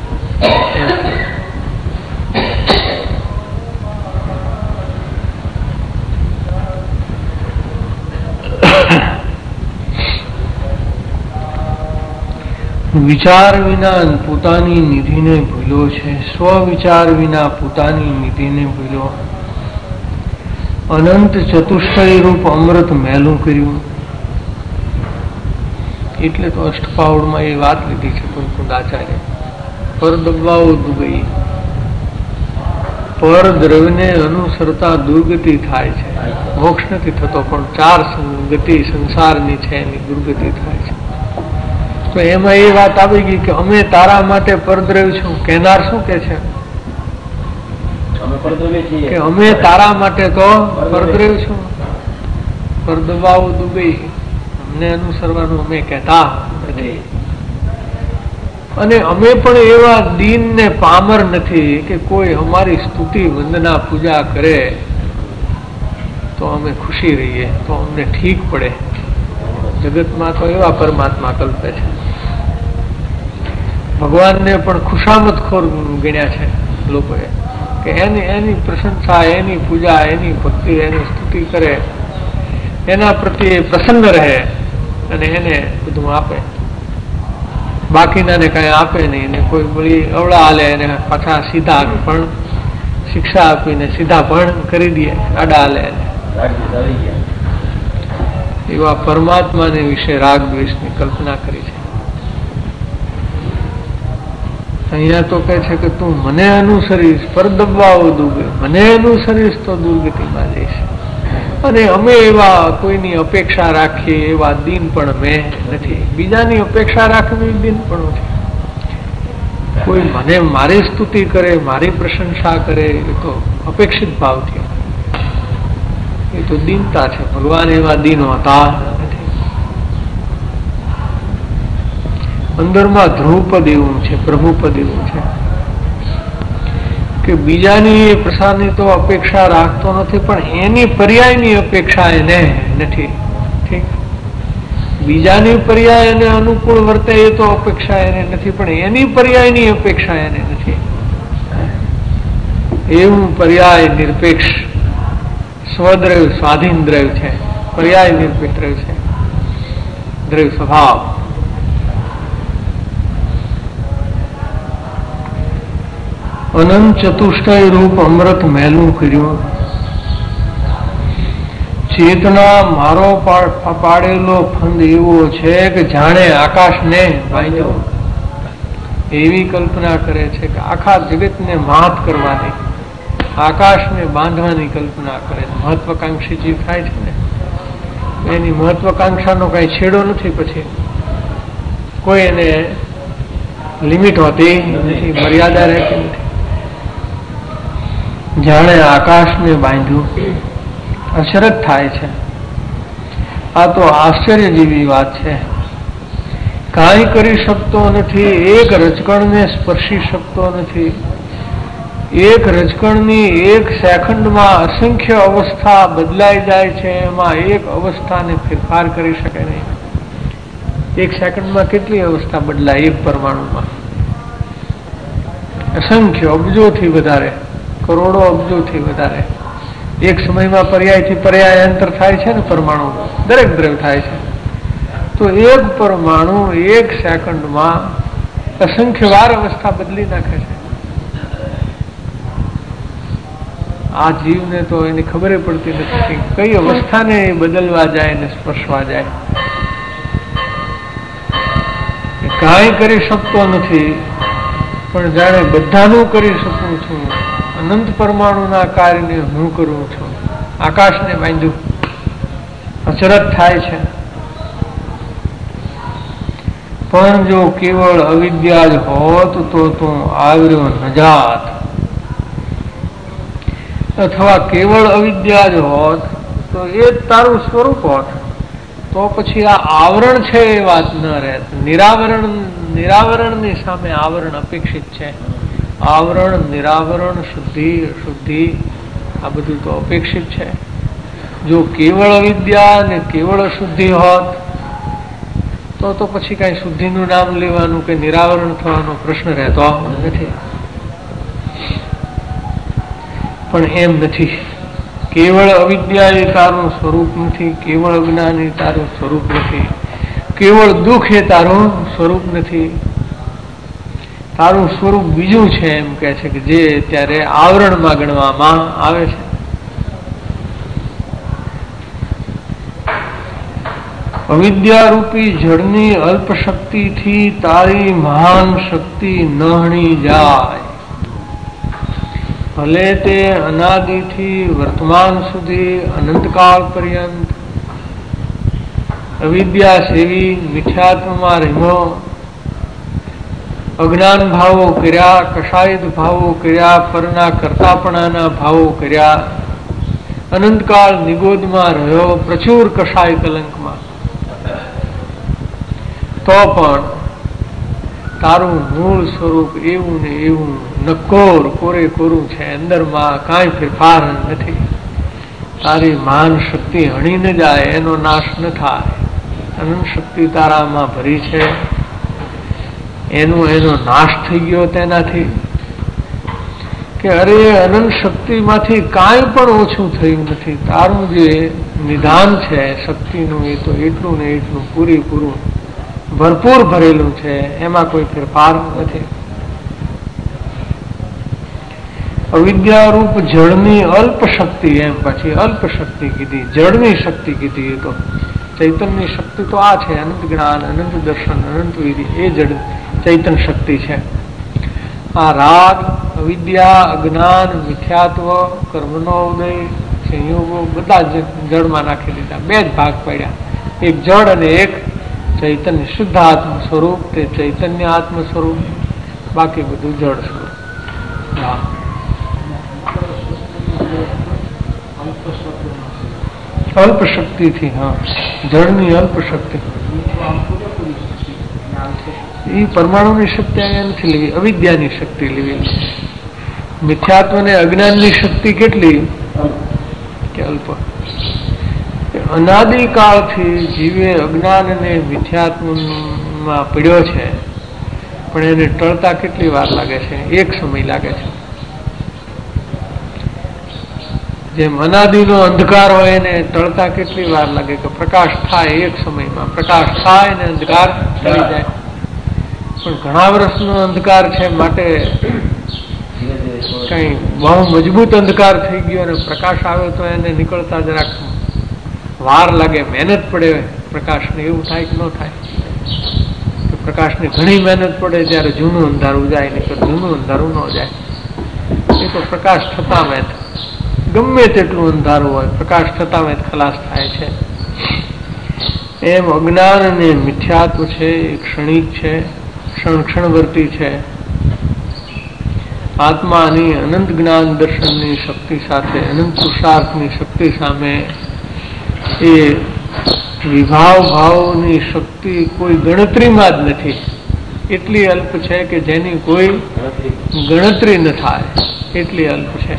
વિચાર વિના પોતાની નિધિને ભૂલ્યો છે, સ્વ વિચાર વિના પોતાની નિધિને ભૂલ્યો, અનંત ચતુષ્ટય રૂપ અમૃત મેલું કર્યું. એટલે તો અષ્ટપાવડમાં એ વાત લીધી છે કુંદાચાર્ય, પર દબાવો દુબઈ, પર દ્રવ્યને અનુસરતા દુર્ગતિ થાય છે, મોક્ષ નથી થતો, પણ ચાર ગતિ સંસારની છે એની દુર્ગતિ થાય છે. તો એમાં એ વાત આવી ગઈ કે અમે તારા માટે પરદ્રવ્ય છું. કહેનાર શું કે છે કે અમે તારા માટે તો પરદ્રવ્ય છું, પરદબાવું દુબઈ, અમને અનુસરવાનું અમે કહેતા નથી. અને અમે પણ એવા દીન ને પામર નથી કે કોઈ અમારી સ્તુતિ વંદના પૂજા કરે તો અમે ખુશી રહીએ, તો અમને ઠીક પડે. જગતમાં તો એવા પરમાત્મા કલ્પે છે. ભગવાનને પણ ખુશામત ખોર ગણ્યા છે લોકોએ, કે એની એની પ્રશંસા, એની પૂજા, એની ભક્તિ, એની સ્તુતિ કરે, એના પ્રત્યે પ્રસન્ન રહે અને એને બધું આપે. બાકીનાને કઈ આપે નહીં ને કોઈ વળી અવળા હાલે અને પાછા સીધા પણ શિક્ષા આપીને સીધા પણ કરી દે આડા હાલે. એવા પરમાત્માને વિશે રાગ દ્વેષની કલ્પના કરી છે. અહીંયા તો કહે છે કે તું મને અનુસરીશ પર દબાવો દુર્ગે, મને અનુસરીશ તો દુર્ગતિમાં જઈશ. અને અમે એવા કોઈની અપેક્ષા રાખીએ એવા દિન પણ અમે નથી. બીજાની અપેક્ષા રાખવી દિન પણ નથી. કોઈ મને મારી સ્તુતિ કરે, મારી પ્રશંસા કરે એ તો અપેક્ષિત ભાવથી, એ તો દીનતા છે. ભગવાન એવા દીન હોતા નથી. અંદરમાં ધ્રુવપદ એવું છે, પ્રભુપદ એવું છે કે બીજાની પ્રસાદની તો અપેક્ષા રાખતો નથી, પણ એની પર્યાયની અપેક્ષા એને નથી. ઠીક, બીજાની પર્યાય એને અનુકૂળ વર્તે એ તો અપેક્ષા એને નથી, પણ એની પર્યાયની અપેક્ષા એને નથી. એવું પર્યાય નિરપેક્ષ સ્વદ્રવ સ્વાધીન દ્રવ છે. પર્યાય નિરપેક્ષ દ્રવ છે, દ્રવ સ્વભાવ. અનંત ચતુષ્ટય રૂપ અમૃત મહેલું કર્યું. ચેતના મારો પાડેલો ફંદ એવો છે કે જાણે આકાશને બાંધ્યો. એવી કલ્પના કરે છે કે આખા જગતને માત કરવાની, આકાશને બાંધવાની કલ્પના કરે. મહત્વકાંક્ષી જીવ થાય છે ને, એની મહત્વકાંક્ષાનો કઈ છેડો નથી. પછી કોઈ એને લિમિટ હોતી નથી, મર્યાદા રહેતી નથી. જાણે આકાશને બાંધ્યું, અશરત થાય છે. આ તો આશ્ચર્ય જેવી વાત છે. કાંઈ કરી શકતો નથી, એક રજકણને સ્પર્શી શકતો નથી. એક રજકણની એક સેકન્ડમાં અસંખ્ય અવસ્થા બદલાઈ જાય છે. એમાં એક અવસ્થાને ફેરફાર કરી શકે નહીં. એક સેકન્ડમાં કેટલી અવસ્થા બદલાય? એક પરમાણુમાં અસંખ્ય અબજોથી વધારે, કરોડો અબજોથી વધારે એક સમયમાં પર્યાયથી પર્યાય અંતર થાય છે ને. પરમાણુ દરેક દ્રવ થાય છે. તો એક પરમાણુ એક સેકન્ડમાં અસંખ્ય વાર અવસ્થા બદલી નાખે છે. આ જીવને તો એની ખબર પડતી નથી કે કઈ અવસ્થાને બદલવા જાય ને સ્પર્શવા જાય. કાંઈ કરી શકતો નથી, પણ જાણે બધાનું કરી શકું છું. અનંત પરમાણુના કાર્યને હું કરું છું. આકાશને બાંધ્યું, અચરત થાય છે. પણ જો કેવળ અવિદ્યા જ હોત તો તું આવ્યો ન જાત, અથવા કેવળ અવિદ્યા જ હોત તો એ જ તારું સ્વરૂપ હોત, તો પછી આ આવરણ છે એ વાત ન રહેત. નિરાવરણ, નિરાવરણની સામે આવરણ અપેક્ષિત છે. આવરણ, નિરાવરણ, શુદ્ધિ, અશુદ્ધિ આ બધું તો અપેક્ષિત છે. જો કેવળ અવિદ્યા ને કેવળ અશુદ્ધિ હોત તો તો પછી કઈ શુદ્ધિનું નામ લેવાનું કે નિરાવરણ થવાનો પ્રશ્ન રહેતો નથી. પણ એમ નથી. કેવળ અવિદ્યા એ તારું સ્વરૂપ નથી, કેવળ અજ્ઞાન એ તારું સ્વરૂપ નથી, કેવળ દુઃખ એ તારું સ્વરૂપ નથી. તારું સ્વરૂપ બીજું છે એમ કે છે કે જે ત્યારે આવરણમાં ગણવામાં આવે છે. અવિદ્યારૂપી જળની અલ્પ શક્તિથી તારી મહાન શક્તિ નહણી જાય. ભલે તે અનાદિથી વર્તમાન સુધી અનંતકાળ પર્યંત અવિદ્યા સેવી મિથ્યાત્વમાં રહ્યો, અજ્ઞાન ભાવો કર્યા, કષાયદ ભાવો કર્યા, પરના કરતાપણાના ભાવો કર્યા, અનંતકાળ નિગોદમાં રહ્યો, પ્રચુર કષાય કલંકમાં, તો પણ તારું મૂળ સ્વરૂપ એવું ને એવું નકોર કોરે કોરું છે. અંદરમાં કાંઈ ફેરફાર નથી. તારી મહાન શક્તિ હણી ન જાય, એનો નાશ ન થાય. અનંત શક્તિ તારામાં ભરી છે, એનો એનો નાશ થઈ ગયો તેનાથી કે અરે અનંત શક્તિમાંથી કાંઈ પણ ઓછું થયું નથી. તારું જે નિધાન છે શક્તિનું એ તો એટલું ને એટલું પૂરેપૂરું ભરપૂર ભરેલું છે, એમાં કોઈ ફેરફાર નથી. અવિદ્યારૂપ જળની અલ્પ શક્તિ, એમ પછી અલ્પ શક્તિ કીધી, જળની શક્તિ કીધી. એ તો ચૈતનની શક્તિ તો આ છે, અનંત જ્ઞાન, અનંત દર્શન, અનંત વિધિ, એ જળ ચૈતન શક્તિ છે. આ રાગ, અવિદ્યા, અજ્ઞાન, મિથ્યાત્વ, કર્મનો ઉદય, સંયોગો બધા જ જળમાં નાખી દીધા. બે જ ભાગ પડ્યા, એક જળ અને એક ચૈતન્ય, શુદ્ધ આત્મ સ્વરૂપ, તે ચૈતન્ય આત્મ સ્વરૂપ, બાકી બધું જળ સ્વરૂપ. અલ્પ શક્તિથી, હા, જળની અલ્પ શક્તિ. એ પરમાણુની શક્તિ અહીંયા નથી લેવી, અવિદ્યાની શક્તિ લેવી. મિથ્યાત્વ ને અજ્ઞાનની શક્તિ કેટલી કે અલ્પ. અનાદિકાળથી જીવે અજ્ઞાન અને મિથ્યાત્વમાં પડ્યો છે, પણ એને ટળતા કેટલી વાર લાગે છે? એક સમય લાગે છે. જેમ અનાદિનો અંધકાર હોય એને ટળતા કેટલી વાર લાગે? કે પ્રકાશ થાય એક સમયમાં, પ્રકાશ થાય ને અંધકાર ટળી જાય. પણ ઘણા વર્ષનો અંધકાર છે, માટે કઈ બહુ મજબૂત અંધકાર થઈ ગયો અને પ્રકાશ આવ્યો તો એને નીકળતા જરાક વાર લાગે, મહેનત પડે પ્રકાશને. એવું થાય કે ન થાય? પ્રકાશને ઘણી મહેનત પડે ત્યારે જૂનું અંધારું જાય, નહીં તો જૂનું અંધારું ન જાય. એ તો પ્રકાશ થતા મેં ગમે તેટલું અંધારું હોય, પ્રકાશ થતા મેં ખલાસ થાય છે. એમ અજ્ઞાન અને મિથ્યાત્વ છે, એ ક્ષણિક છે, ક્ષણ ક્ષણવર્તી છે. આત્માની અનંત જ્ઞાન દર્શનની શક્તિ સાથે, અનંત પુરુષાર્થની શક્તિ સામે એ વિભાવ ભાવની શક્તિ કોઈ ગણતરીમાં જ નથી. એટલી અલ્પ છે કે જેની કોઈ ગણતરી ન થાય, એટલી અલ્પ છે.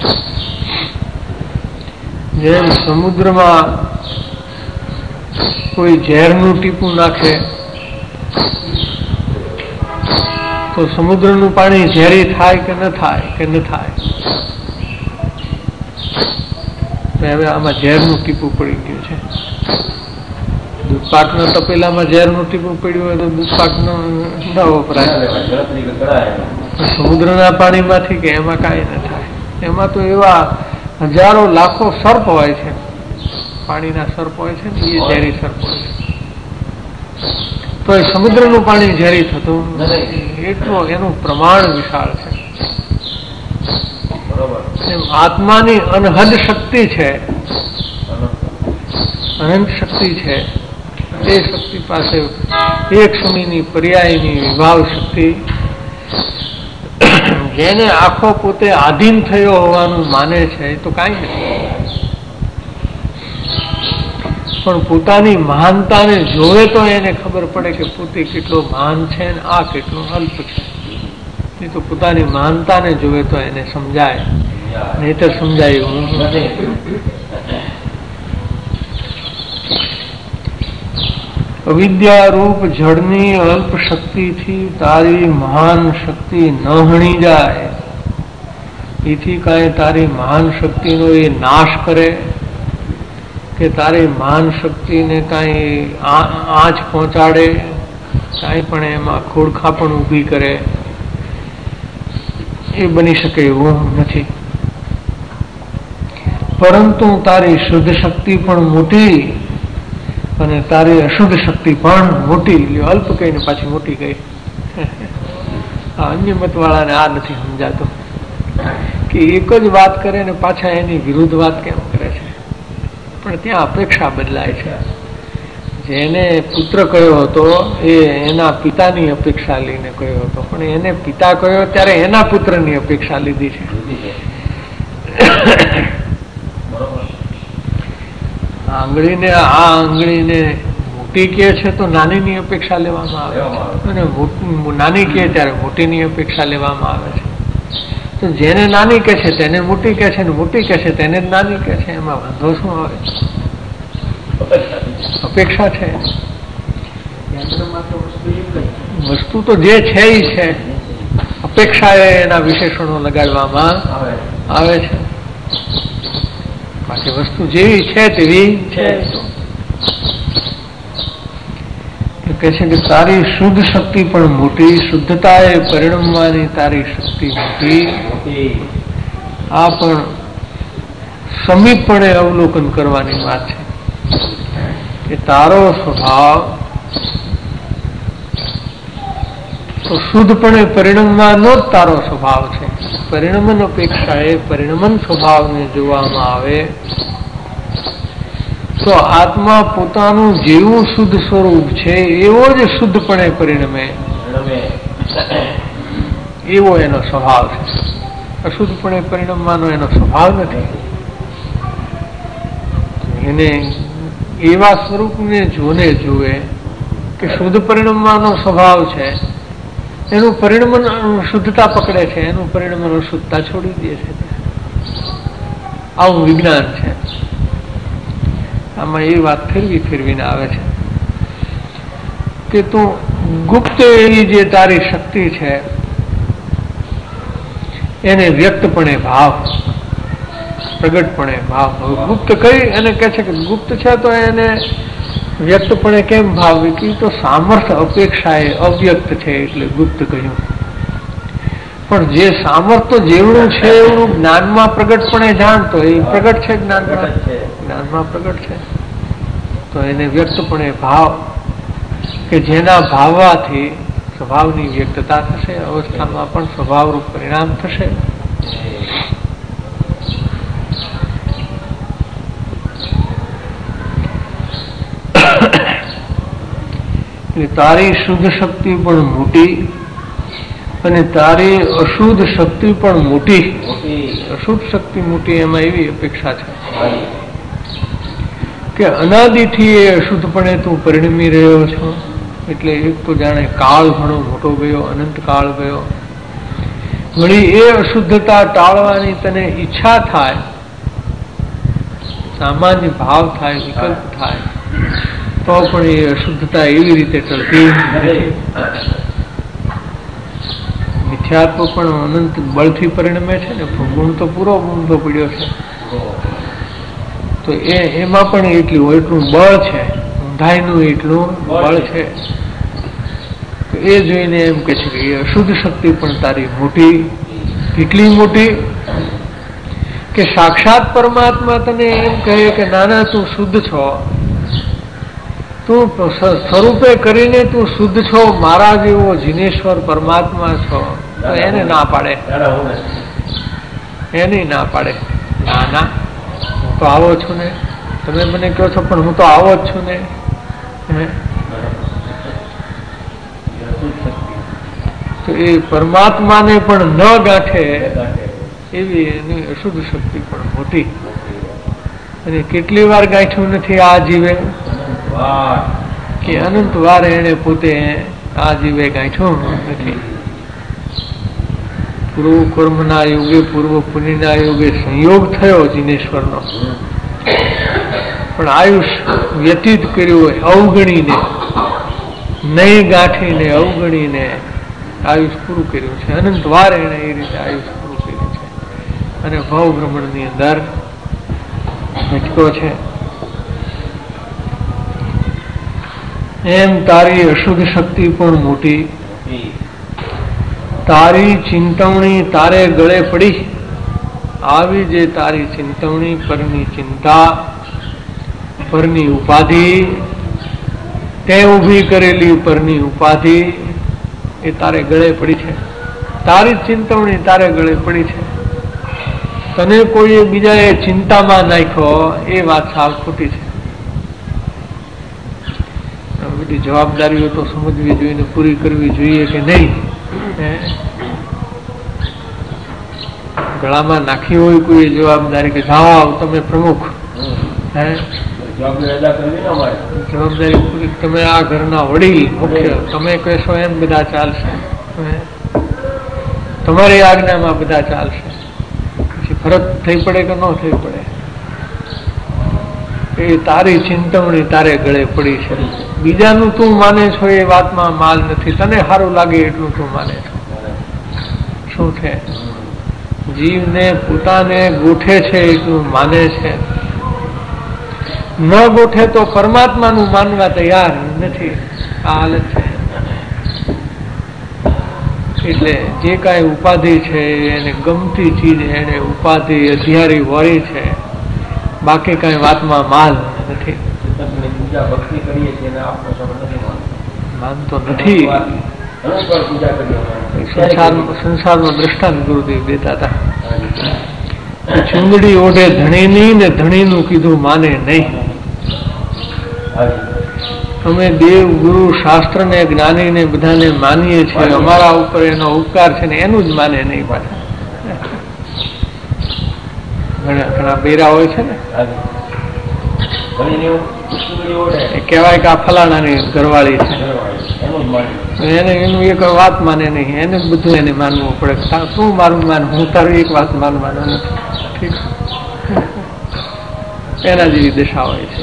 જેમ સમુદ્રમાં કોઈ ઝેરનું ટીપું નાખે તો સમુદ્રનું પાણી ઝેરી થાય કે ન થાય? કે ન થાય? હવે આમાં ઝેરનું ટીપું પડી ગયું છે. દૂધપાકના તપેલામાં ઝેરનું ટીપું પડ્યું હોય તો દૂધપાક ન વપરાય. સમુદ્રના પાણીમાંથી કે એમાં કાંઈ ન થાય. એમાં તો એવા હજારો લાખો સર્પ હોય છે, પાણીના સર્પ હોય છે ને, એ ઝેરી સર્પ હોય છે. તો એ સમુદ્રનું પાણી ઝેરી થતું એટલું એનું પ્રમાણ વિશાળ છે. એમ આત્માની અનહદ શક્તિ છે, અનંત શક્તિ છે. એ શક્તિ પાસે એક સમયની પર્યાયની વિભાવ શક્તિ, જેને આખો પોતે આધીન થયો હોવાનું માને છે, એ તો કાંઈ નથી. પણ પોતાની મહાનતાને જોવે તો એને ખબર પડે કે પોતે કેટલો મહાન છે ને આ કેટલો અલ્પ છે. એ તો પોતાની મહાનતાને જોવે તો એને સમજાય, નહીં તો સમજાય હું નથી. અવિદ્યારૂપ જળની અલ્પ શક્તિથી તારી મહાન શક્તિ ન હણી જાય, એથી કાંઈ તારી મહાન શક્તિનો એ નાશ કરે કે તારી મહાન શક્તિને કાંઈ આંચ પહોંચાડે, કાંઈ પણ એમાં ખોડખા પણ ઊભી કરે, એ બની શકે એવું નથી. પરંતુ તારી શુદ્ધ શક્તિ પણ મોટી અને તારી અશુદ્ધ શક્તિ પણ મોટી. અલ્પ કહીને પાછી મોટી કહી. અન્ય મત વાળાને આ નથી સમજાતું કે એક જ વાત કરે ને પાછા એની વિરુદ્ધ વાત કેમ કરે છે. પણ ત્યાં અપેક્ષા બદલાય છે. જેને પુત્ર કહ્યો હતો એ એના પિતાની અપેક્ષા લઈને કહ્યો હતો, પણ એને પિતા કહ્યો ત્યારે એના પુત્રની અપેક્ષા લીધી છે. આંગળીને આ આંગળીને મોટી કહે છે તો નાનીની અપેક્ષા લેવામાં આવે છે, અને નાની કહે ત્યારે મોટીની અપેક્ષા લેવામાં આવે છે. તો જેને નાની કહે છે તેને મોટી કહે છે, ને મોટી કહે છે તેને જ નાની કહે છે. એમાં વાંધો શું આવે? અપેક્ષા છે. વસ્તુ તો જે છે એ છે, અપેક્ષા એના વિશેષણો લગાડવામાં આવે છે. બાકી વસ્તુ જેવી છે તેવી છે. કહે છે કે તારી શુદ્ધ શક્તિ પણ મોટી, શુદ્ધતાએ પરિણમવાની તારી શક્તિ મોટી. આ પણ સમીપપણે અવલોકન કરવાની વાત છે કે તારો સ્વભાવ તો શુદ્ધપણે પરિણમવાનો જ તારો સ્વભાવ છે. પરિણમન અપેક્ષાએ પરિણમન સ્વભાવને જોવામાં આવે તો આત્મા પોતાનું જેવું શુદ્ધ સ્વરૂપ છે એવો જ શુદ્ધપણે પરિણમે, એવો એનો સ્વભાવ છે. અશુદ્ધપણે પરિણમવાનો એનો સ્વભાવ નથી. એને એવા સ્વરૂપને જોને જુએ કે શુદ્ધ પરિણમવાનો સ્વભાવ છે, એનું પરિણમન શુદ્ધતા પકડે છે, એનું પરિણમન અશુદ્ધતા છોડી દે છે. આવું વિજ્ઞાન છે. આમાં એ વાત ફેરવી ફેરવીને આવે છે કે તું ગુપ્ત એવી જે તારી શક્તિ છે એને વ્યક્તપણે ભાવ, પ્રગટપણે ભાવ. ગુપ્ત કઈ એને કહે છે કે ગુપ્ત છે તો એને વ્યક્તપણે કેમ ભાવ કે તો સામર્થ્ય અપેક્ષાએ અવ્યક્ત છે એટલે ગુપ્ત કહ્યું. પણ જે સામર્થ્ય જેવડું છે એવું જ્ઞાનમાં પ્રગટપણે જાણતો એ પ્રગટ છે, જ્ઞાનમાં જ્ઞાનમાં પ્રગટ છે તો એને વ્યક્તપણે ભાવ કે જેના ભાવવાથી સ્વભાવની વ્યક્તતા થશે, અવસ્થામાં પણ સ્વભાવરૂપ પરિણામ થશે. તારી શુદ્ધ શક્તિ પણ મોટી અને તારી અશુદ્ધ શક્તિ પણ મોટી. અશુદ્ધ શક્તિ મોટી એમાં એવી અપેક્ષા છે કે અનાદિથી એ અશુદ્ધપણે તું પરિણમી રહ્યો છો. એટલે એક તો જાણે કાળ ઘણો મોટો ગયો, અનંત કાળ ગયો. વળી એ અશુદ્ધતા ટાળવાની તને ઈચ્છા થાય, સામાન્ય ભાવ થાય, વિકલ્પ થાય તો પણ એ અશુદ્ધતા એવી રીતે ટળતી નથી. મિથ્યાત્વ પણ અનંત બળથી પરિણમે છે ને, ગુણ તો પૂરો ઊંધો પડ્યો છે તો એ એમાં પણ એટલું એટલું બળ છે, ઊંધાઈનું એટલું બળ છે. તો એ જોઈને એમ કે છે કે એ અશુદ્ધ શક્તિ પણ તારી મોટી. કેટલી મોટી કે સાક્ષાત પરમાત્મા તને એમ કહે કે નાના તું શુદ્ધ છો, તું સ્વરૂપે કરીને તું શુદ્ધ છો, મારા જેવો જીનેશ્વર પરમાત્મા છો, તો એને ના પાડે, એને ના પાડે. ના ના હું તો આવો છું ને, તમે મને કહો છો પણ હું તો આવો જ છું ને. તો એ પરમાત્માને પણ ન ગાંઠે એવી એની અશુદ્ધ શક્તિ પણ મોટી. અને કેટલી વાર ગાંઠ્યું નથી આ જીવે કે અનંત વાર એને પોતે આ જીવે ગાંઠ્યું નથી. પૂર્વ કર્મના યોગે, પૂર્વ પુણ્યના યોગે સંયોગ થયો જીનેશ્વરનો, પણ આયુષ વ્યતીત કર્યું અવગણીને, નહીં ગાંઠીને અવગણીને આયુષ પૂરું કર્યું છે. અનંત વાર એને એ રીતે આયુષ પૂરું કર્યું છે અને ભવ ભ્રમણની અંદર ભટકો છે. એમ તારી અશુદ્ધ શક્તિ પણ મોટી. તારી ચિંતવણી તારે ગળે પડી. આવી જે તારી ચિંતવણી, પરની ચિંતા, પરની ઉપાધિ, તે ઊભી કરેલી પરની ઉપાધિ એ તારે ગળે પડી છે. તારી ચિંતવણી તારે ગળે પડી છે. તને કોઈ બીજાએ ચિંતામાં નાખ્યો એ વાત સાવ ખોટી છે. બધી જવાબદારીઓ તો સમજવી જોઈએ, પૂરી કરવી જોઈએ કે નહીં. ગળામાં નાખી હોય કોઈ જવાબદારી કે જાઓ તમે પ્રમુખ, હે જવાબદારી પૂરી, તમે આ ઘરના વડીલ મુખ્ય, તમે કહેશો એમ બધા ચાલશે, તમારી આજ્ઞામાં બધા ચાલશે. પછી ફરક થઈ પડે કે ન થઈ પડે એ તારી ચિંતવણી તારે ગળે પડી છે. બીજાનું તું માને છો એ વાતમાં માલ નથી. તને સારું લાગે એટલું તું માને છો. શું છે? જીવને પોતાને ગોઠે છે એટલું માને છે, ન ગોઠે તો પરમાત્માનું માનવા તૈયાર નથી. આ હાલત છે. એટલે જે કાંઈ ઉપાધિ છે એને ગમતી ચીજ એને ઉપાધિ અધિયારી વળી છે, બાકી કાંઈ વાતમાં માલ નથી. માનતો નથી. સંસારનો દ્રષ્ટાંત ગુરુદેવ દેતા હતા. ચુંદડી ઓઢે ધણીની ને ધણીનું કીધું માને નહીં. અમે દેવ ગુરુ શાસ્ત્ર ને જ્ઞાની ને બધાને માનીએ છીએ, અમારા ઉપર એનો ઉપકાર છે ને એનું જ માને નહીં. પાછા ઘણા ઘણા બેરા હોય છે ને, કહેવાય કે આ ફલાણાની ઘરવાળી છે, એને એનું એક વાત માને નહીં, એને જ બધું એને માનવું પડે. શું મારું માન, હું તારું એક વાત માનવાનો નથી. ઠીક, એના જેવી દશા હોય છે.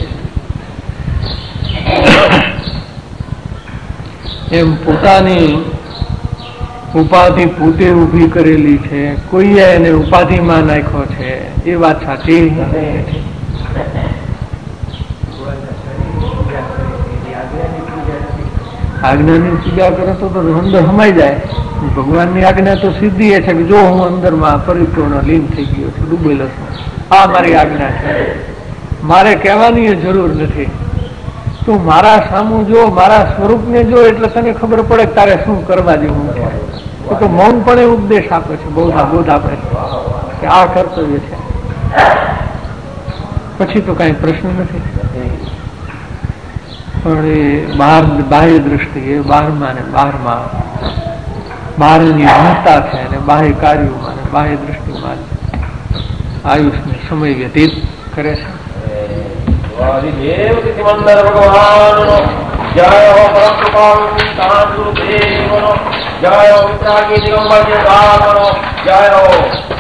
એમ પોતાની ઉપાધિ પોતે ઉભી કરેલી છે, કોઈએ એને ઉપાધિમાં નાખ્યો છે, એ વાત સાચી નથી. આજ્ઞાની પૂજા કરે તો અંદર સમાઈ જાય. ભગવાનની આજ્ઞા તો સીધી એ છે કે જો હું અંદરમાં પરિપૂર્ણ લીન થઈ ગયો છું, ડૂબેલો છું, આ મારી આજ્ઞા છે, મારે કહેવાની જરૂર નથી. તું મારા સામું જો, મારા સ્વરૂપને જો, એટલે તને ખબર પડે તારે શું કરવા જેવું છે. તો મૌનપણે ઉપદેશ આપે છે, બોધ બોધ આપે છે કે આ કર્તવ્ય છે. પછી તો કઈ પ્રશ્ન નથી. પણ એ બહાર બાહ્ય દ્રષ્ટિએ બહારમાં ને બહારમાં બહારની મહત્તા છે અને બાહ્ય કાર્યોમાં ને બાહ્ય દ્રષ્ટિમાં આયુષને સમય વ્યતીત કરે છે. દેવ સિમંદર ભગવાન જય હો પરમ કૃપાળુ શાંત ગુરુદેવનો જય હો વિતરાગી દિગંબર જય હો જય હો.